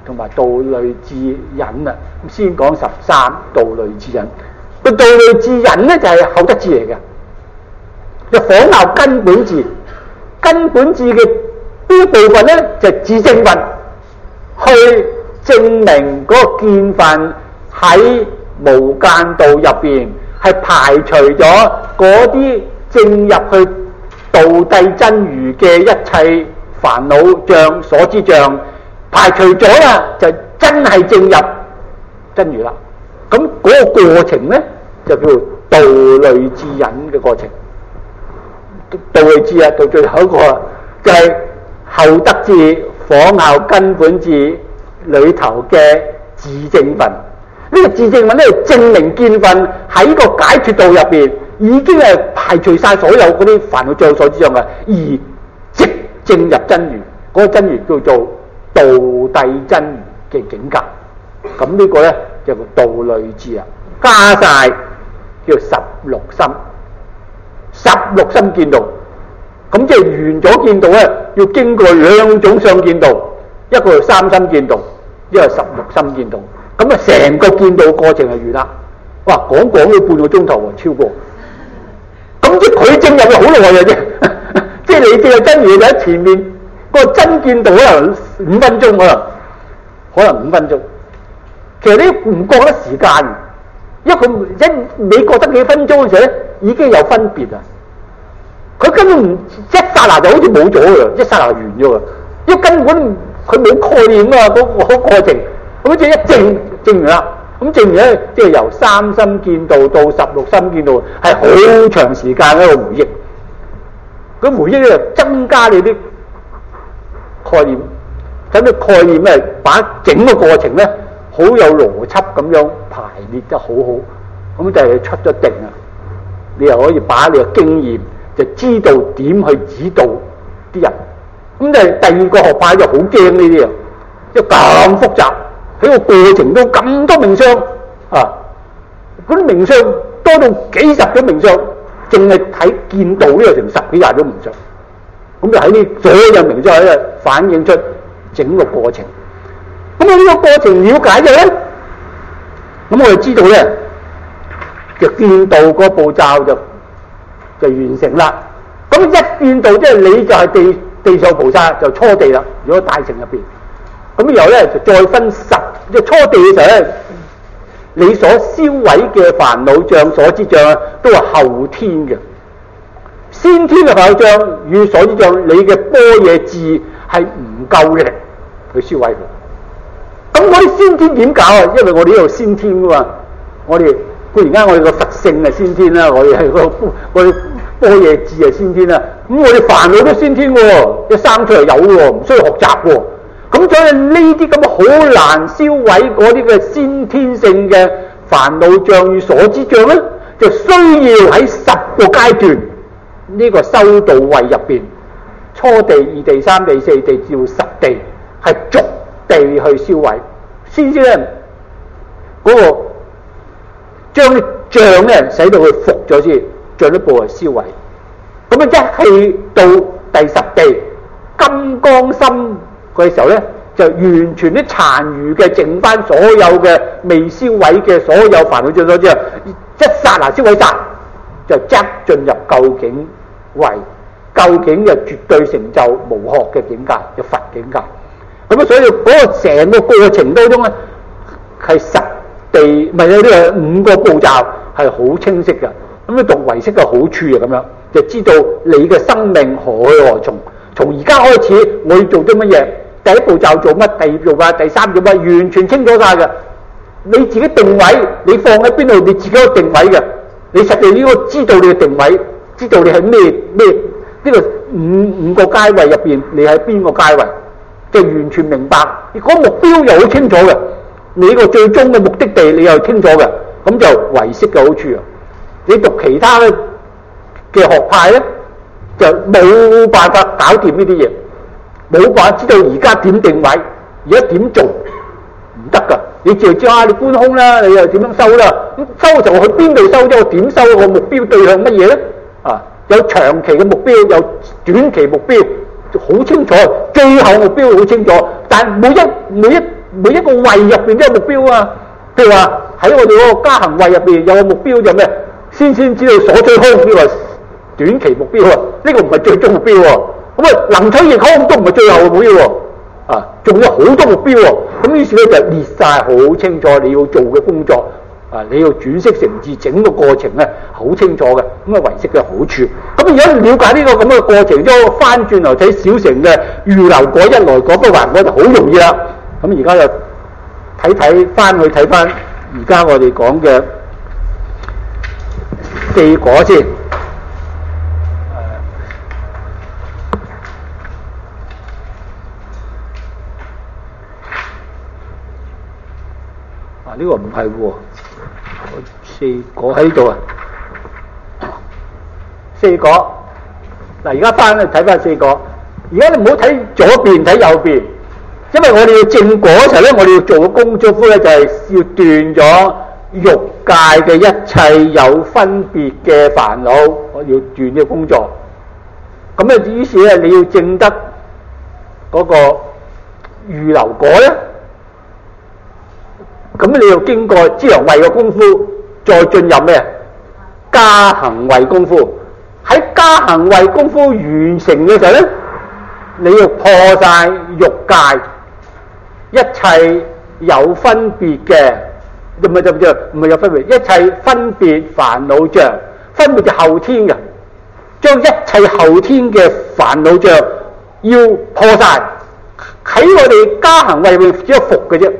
同埋道類智忍啦。先講十三道類智忍。個道類智忍咧就係後得智嚟嘅，就仿效根本智。根本智嘅呢部分咧就係自證分，去證明嗰個見分喺無間道入邊係排除咗嗰啲證入去道諦真如嘅一切煩惱障、所知障，排除咗啦，就真係證入真如啦。咁嗰個過程咧就叫做道類智忍嘅過程。道類智啊，到最後一個就係、是、後得智仿效根本智裏頭嘅自證分。呢、這個自證分咧，證明見分喺個解脫道入邊已經係排除晒所有嗰啲煩惱障、所知障嘅，而直證入真如。嗰、那個真如叫做道諦真如嘅境界。咁呢個咧就叫道類智啊，加晒叫十六心。十六心見道，咁即係完咗見道咧，要經過兩種相見道，一個係三心見道，一個係十六心見道。咁啊，成個見道過程就完啦。哇，講講咗半個鐘頭喎，超過。咁即係佢證入咗好耐嘅啫，即係你證入真如就喺前面個真見道可能五分鐘，可能可能五分鐘。其實你唔覺得時間。因為佢一你覺得幾分鐘嘅時候咧，已經有分別啊！佢根本唔一剎那就好似冇咗嘅，一剎那完咗嘅，因為根本佢冇概念啊！嗰、那個過程，咁即係一證證完啦。咁證完咧，即係由三心見道到十六心見道，係好長時間一個回憶。咁回憶咧，增加你啲概念，等啲概念咧，把整個過程咧。好有邏輯咁樣排列得好好，咁就係出咗定啊！你又可以把你嘅經驗就知道點去指導啲人。咁就係第二個學派就好驚呢啲啊，即係咁複雜，喺個過程都咁多名相啊！嗰啲名相多到幾十種名相，淨係睇見道呢個成十幾廿種名相，咁就喺呢所有名相喺度反映出整個過程。咁我呢個過程了解咗咧，咁我哋知道咧，就見道個步驟就就完成啦。咁一見道即係你就係地地上菩薩就初地啦。如果大乘入邊，咁然後咧就再分十，即係初地嘅時候咧，你所燒毀嘅煩惱障、所知障都係後天嘅。先天嘅煩惱障與所知障，你嘅般若智係唔夠力去燒毀佢。咁我哋先天點搞啊？因為我哋呢度先天噶嘛，我哋固然間我哋個佛性係先天啦，我哋係個我哋般若智係先天啦。咁我哋煩惱都先天喎，一生出嚟有喎，唔需要學習喎。咁所以呢啲咁好難燒毀嗰啲嘅先天性嘅煩惱障與所知障咧，就需要喺十個階段呢個修道位入邊，初地、二地、三地、四地至到十地，係逐地去燒毀，先至咧嗰個將啲障咧使到佢服咗先，進一步係燒毀。咁啊一去到第十地金剛心嘅時候咧，就完全啲殘餘嘅剩翻所有嘅未燒毀嘅所有煩惱障咗之後，一剎那燒毀晒，就即進入究竟位，究竟就絕對成就無學嘅境界，就佛境界。咁啊，所以嗰個成個過程當中咧，係十地，咪有啲係五個步驟係好清晰嘅。咁你讀唯識嘅好處啊，咁樣就知道你嘅生命何去何從。從而家開始，我要做啲乜嘢？第一步驟做乜？第二步驟、第三步乜？完全清楚晒嘅。你自己定位，你放喺邊度？你自己有定位嘅。你實際應該知道你嘅定位，知道你係咩咩呢個五五個階位入邊，你喺邊個階位？就完全明白，嗰個目標又好清楚嘅，你呢個最終嘅目的地你又清楚嘅，咁就唯識嘅好處啊！你讀其他嘅學派咧，就冇辦法搞掂呢啲嘢，冇辦法知道而家點定位，而家點做，唔得噶。你就知啊，你觀空啦，你又點樣收啦？咁收就去邊度收啫？我點收？個目標對向乜嘢咧？啊，有長期嘅目標，有短期目標。好清楚，最後目標好清楚，但每一每一每一個位入邊都有目標啊。譬如話喺我哋嗰個加行位入邊有個目標就咩？先先知道所趨空呢個短期目標啊，呢、這個唔係最終目標喎。咁啊能取亦空都唔係最後嘅目標喎。啊，仲有好多目標喎。咁於是咧就列晒好清楚你要做嘅工作。啊！你要轉識成智，整個過程咧好清楚嘅，咁啊唯識嘅好處。咁如果了解呢個咁嘅過程，都翻轉頭睇小乘嘅預流果、一來果、不還果就好容易啦。咁而家又睇睇翻去睇翻而家我哋講嘅四果先。誒啊！呢、這個唔係喎。四果喺度啊！四果嗱，而家翻去睇翻四果。而家你唔好睇左邊，睇右邊，因為我哋要證果嘅時候咧，我哋要做嘅工作夫咧就係要斷咗欲界嘅一切有分別嘅煩惱，我要斷呢個工作。咁咧，於是咧你要證得嗰個預流果咧。咁你要經過資糧位嘅功夫，再進入咩？加行位功夫。喺加行位功夫完成嘅時候咧，你要破晒欲界一切有分別嘅，唔係就唔係唔係有分別，一切分別煩惱障，分別就後天嘅，將一切後天嘅煩惱障要破晒。喺我哋加行位入面只有伏嘅啫。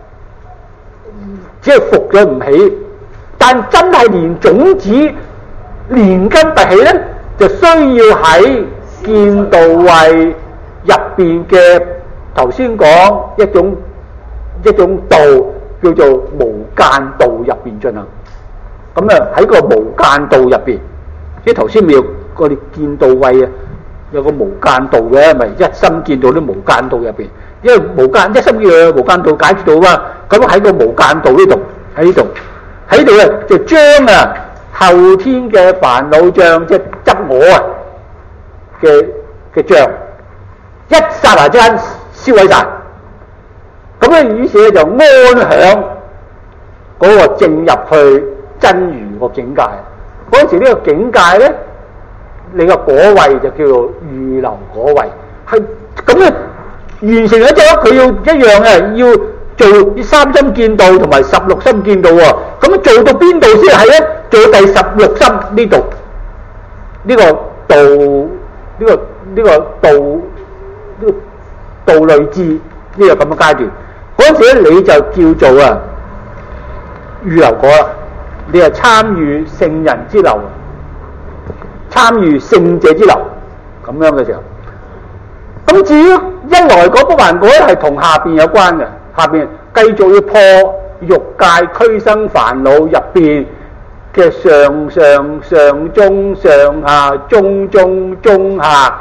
只係伏咗唔起，但真係連種子連根拔起咧，就需要喺見道位入邊嘅頭先講一種一種道叫做無間道入邊進行。咁啊喺個無間道入邊，即係頭先咪有個哋見道位啊，有個無間道嘅，咪一心見到啲無間道入邊。因為無間一心嘅無間道解決到嘛，咁喺個無間道呢度，喺呢度，喺呢度咧就將啊後天嘅煩惱障，即係執我啊嘅嘅障，一剎那之間燒毀晒。咁咧於是咧就安享嗰個證入去真如個境界。嗰陣時呢個境界咧，你個果位就叫做預流果位，係咁咧。完成咗之後，佢要一樣嘅，要做三心見道同埋十六心見道喎。咁做到邊度先係咧？做到第十六心呢度，呢、這個道，呢、這個呢、這個道，呢、這個道類智呢個咁嘅階段。嗰陣時咧，你就叫做啊預流果啦。你係參與聖人之流，參與聖者之流咁樣嘅時候。咁至於一來果不還果咧，係同下邊有關嘅，下邊繼續要破欲界俱生煩惱入邊嘅上上上中上下中中中下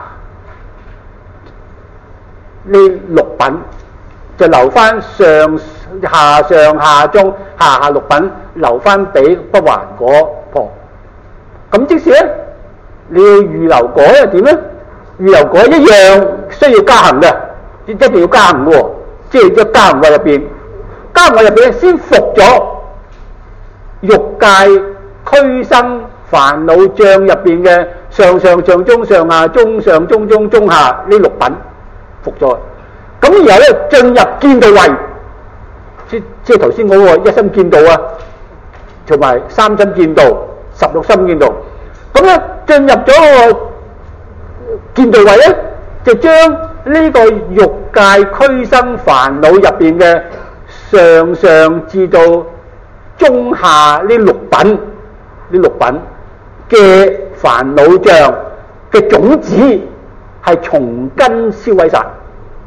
呢六品，就留翻上下上下中下下六品，留翻俾不還果破。咁即使咧，你要預流果又點咧？預流果一樣需要加行嘅，一定要加行嘅喎，即係一加行位入邊，加行位入邊先服咗欲界俱生煩惱障入邊嘅上上上中上下中上中中中下呢六品服咗，咁然後咧進入見道位，即即係頭先嗰個一心見道啊，同埋三心見道、十六心見道，咁咧進入咗個見道位咧，就將呢個欲界俱生煩惱入邊嘅上上至到中下呢六品，呢六品嘅煩惱障嘅種子係從根燒毀晒，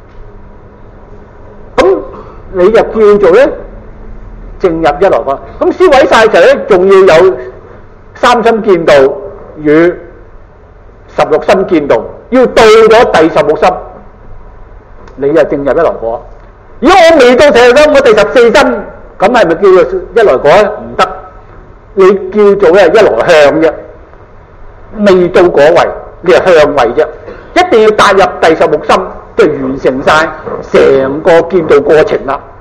咁你就叫做咧證入一來果。咁燒毀晒就咧，仲要有三心見道與十六心見道，要到咗第十六心，你就證入一來果。如果我未到第十六心，我第十四心，咁係咪叫做一來果咧？唔得，你叫做咧一來向啫，未到果位，你係向位啫，一定要踏入第十六心，就完成晒成個見道過程啦。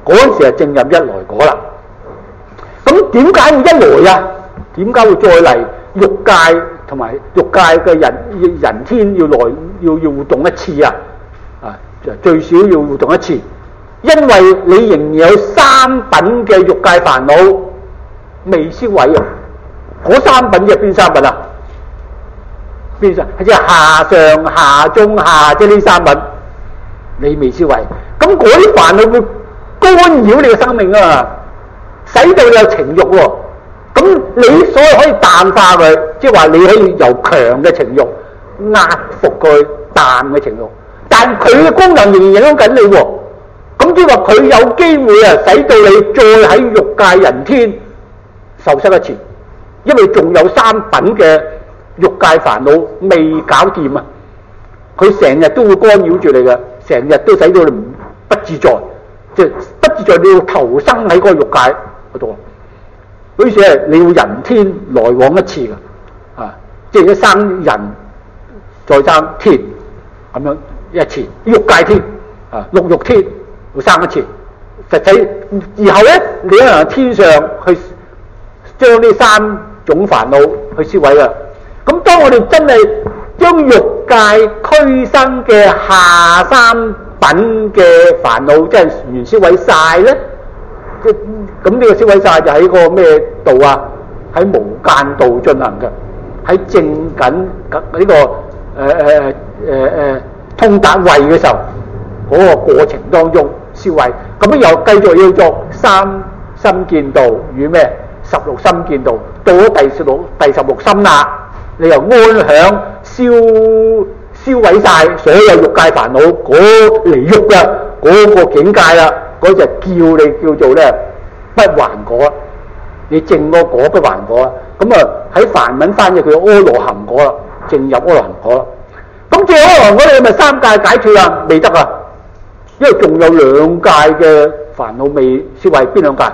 嗰陣時係正入一來果啦。咁點解會一來啊？點解會再嚟欲界同埋欲界嘅人人天要來要要活動一次啊？啊，最少要活動一次，因為你仍然有三品嘅欲界煩惱未銷毀啊！嗰三品即係邊三品啊？邊三？即係下上下中下，即係呢三品你未銷毀。咁嗰啲煩惱會干擾你嘅生命啊嘛，使到你有情慾喎。咁你所以可以淡化佢，即係話你可以由強嘅情慾壓服佢淡嘅情慾，但佢嘅功能仍然影響緊你喎。咁即係話佢有機會啊，使到你再喺欲界人天受失一次，因為仲有三品嘅欲界煩惱未搞掂啊！佢成日都會干擾住你嘅，成日都使到你唔不自在，即係不自在你要投生喺嗰個欲界嗰度。好似係你要人天來往一次嘅，啊，即係一生人再生天咁樣一次，欲界天啊，六欲天會生一次。實際然後咧，你可能天上去將呢三種煩惱去銷毀嘅。咁當我哋真係將欲界俱生嘅下三品嘅煩惱，即係完銷毀晒咧。即咁呢個銷毀晒就喺個咩道啊？喺無間道進行嘅，喺正緊呢、這個誒誒誒誒通達位嘅時候，嗰、那個過程當中銷毀。咁樣又繼續要做三心見道與咩十六心見道，到咗第十六第十六心啦，你又安享銷銷毀晒所有欲界煩惱嗰離欲嘅嗰個境界啦。嗰就叫你叫做咧不還果，你證個果不還果，咁啊喺梵文翻譯佢阿羅漢果啦，證入阿羅漢果啦。咁證阿羅漢果你咪三界解脫啦？未得啊，因為仲有兩界嘅煩惱未銷毀，邊兩界？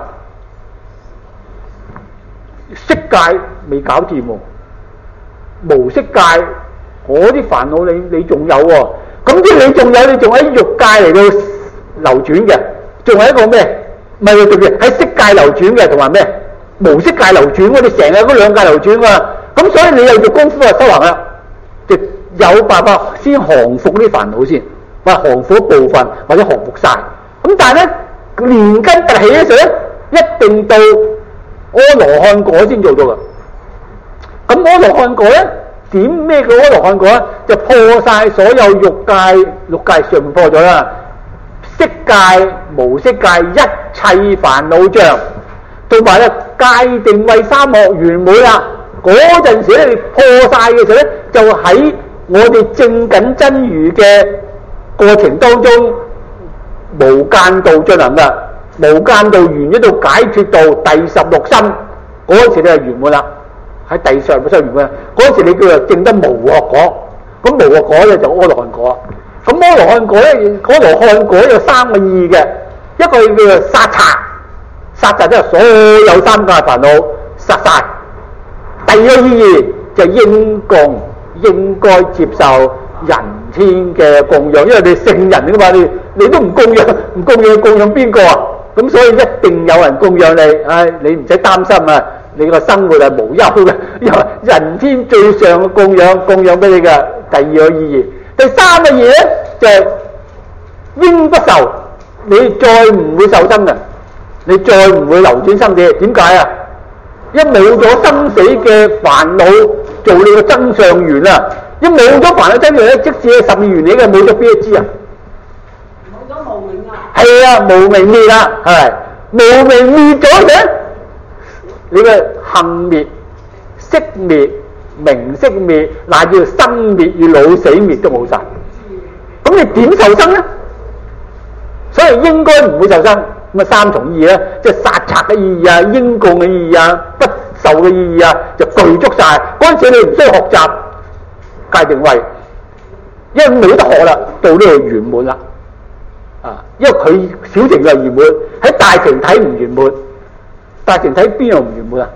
色界未搞掂喎，無色界嗰啲煩惱你你仲有喎，咁即係你仲有你仲喺欲界嚟到流轉嘅。仲係一個咩？唔係對唔住，喺色界流轉嘅，同埋咩？無色界流轉，我哋成日嗰兩界流轉啊！咁所以你又做功夫啊，修行啦，就有辦法先降服呢啲煩惱先，或者降服一部分，或者降服晒。咁但係咧，連根拔起嘅時候咧，一定到阿羅漢果先做到噶。咁阿羅漢果咧，點咩叫阿羅漢果咧？就破晒所有欲界，欲界上面破咗啦。色界、無色界一切煩惱障，同埋咧界定慧三學圓滿啦。嗰陣時咧，你破晒嘅時候咧，就喺我哋證緊真如嘅過程當中，無間道進行噶。無間道完咗到解脫道第十六心，嗰陣時你係圓滿啦。喺第十六心圓滿，嗰陣時你叫做證得無學果。咁無學果咧就阿羅漢果。咁阿羅漢果咧，阿羅漢果有三個意義嘅，一個叫做殺賊，殺賊即係所有三界煩惱殺晒。第二個意義就係應供，應該接受人天嘅供養，因為你聖人㗎嘛，你你都唔供養，唔供養供養邊個啊？咁所以一定有人供養你，唉、哎，你唔使擔心啊，你個生活係無憂嘅，因為人天最上嘅供養，供養俾你嘅。第二個意義。第三個嘢咧就係、是、應不受，你再唔會受生嘅，你再唔會流轉生死。點解啊？一冇咗生死嘅煩惱做你個增上緣啊！一冇咗煩惱增上緣，即使係十二緣起嘅，冇咗邊一支啊？冇咗無明啊！係啊，無明滅啦，係無明滅咗嘅，你嘅行滅、識滅。名色滅，乃至生滅與老死滅都冇晒，咁你點受生咧？所以應該唔會受生。咁啊三重意義咧，即係殺賊嘅意義啊、應供嘅意義啊、不受嘅意義啊，就具足晒。嗰陣時你唔需要學習界定慧，因為冇得學啦，到呢度圓滿啦。啊，因為佢小乘就圓滿，喺大乘體唔圓滿，大乘體邊樣唔圓滿啊？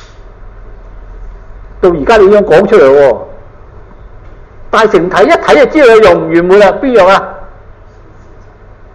到而家你已經講出嚟喎，大乘體一睇就知道佢用唔圓滿啦，邊樣啊？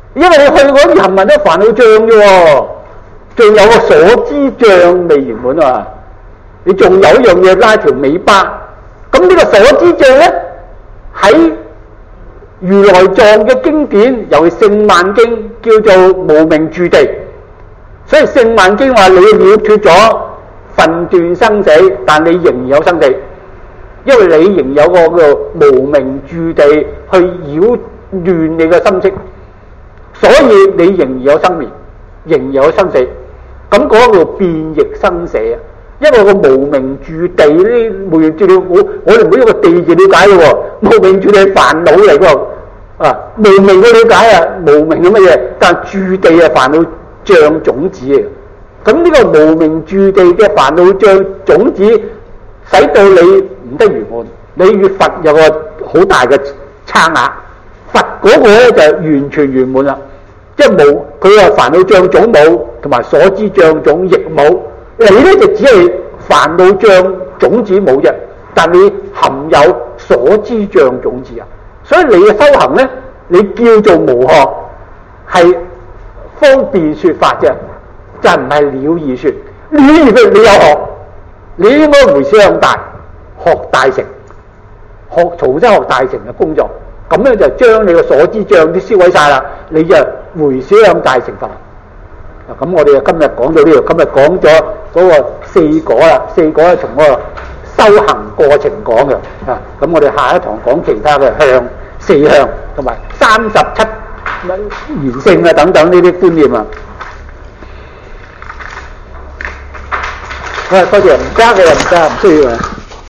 因為你去嗰啲行運都煩惱障啫喎，仲有個所知障未圓滿啊！你仲有一樣嘢拉條尾巴，咁呢個所知障咧喺如來藏嘅經典，尤其聖曼經叫做無明住地，所以聖曼經話你了脫咗分段生死，但你仍然有生死，因為你仍有個叫無明住地去擾亂你嘅心識，所以你仍然有生滅，仍然有生死。咁嗰個叫變易生死啊！因為個無明住地呢，無明住地，我我哋唔好用個地字了解嘅喎，無明住地係煩惱嚟嘅啊！無明嘅了解啊，無明嘅乜嘢？但住地係煩惱障種子嚟嘅。咁呢個無明住地嘅煩惱障種子，使到你唔得圓滿。你與佛有個好大嘅差額，佛嗰個咧就完全圓滿啦，即係冇佢話煩惱障種冇，同埋所知障種亦冇。你咧就只係煩惱障種子冇啫，但你含有所知障種子啊。所以你嘅修行咧，你叫做無學，係方便說法啫，就唔係了義說。了義說你有學，你應該回向大，學大成，學重新學大成嘅工作，咁樣就將你嘅所知障啲燒毀晒啦，你就回向大成佛。咁我哋今日講到呢度，今日講咗嗰個四果啦，四果係從嗰個修行過程講嘅啊。咁我哋下一堂講其他嘅向、四向同埋三十七賢聖啊等等呢啲觀念啊。好，多謝，唔加嘅又唔加，唔需要啊。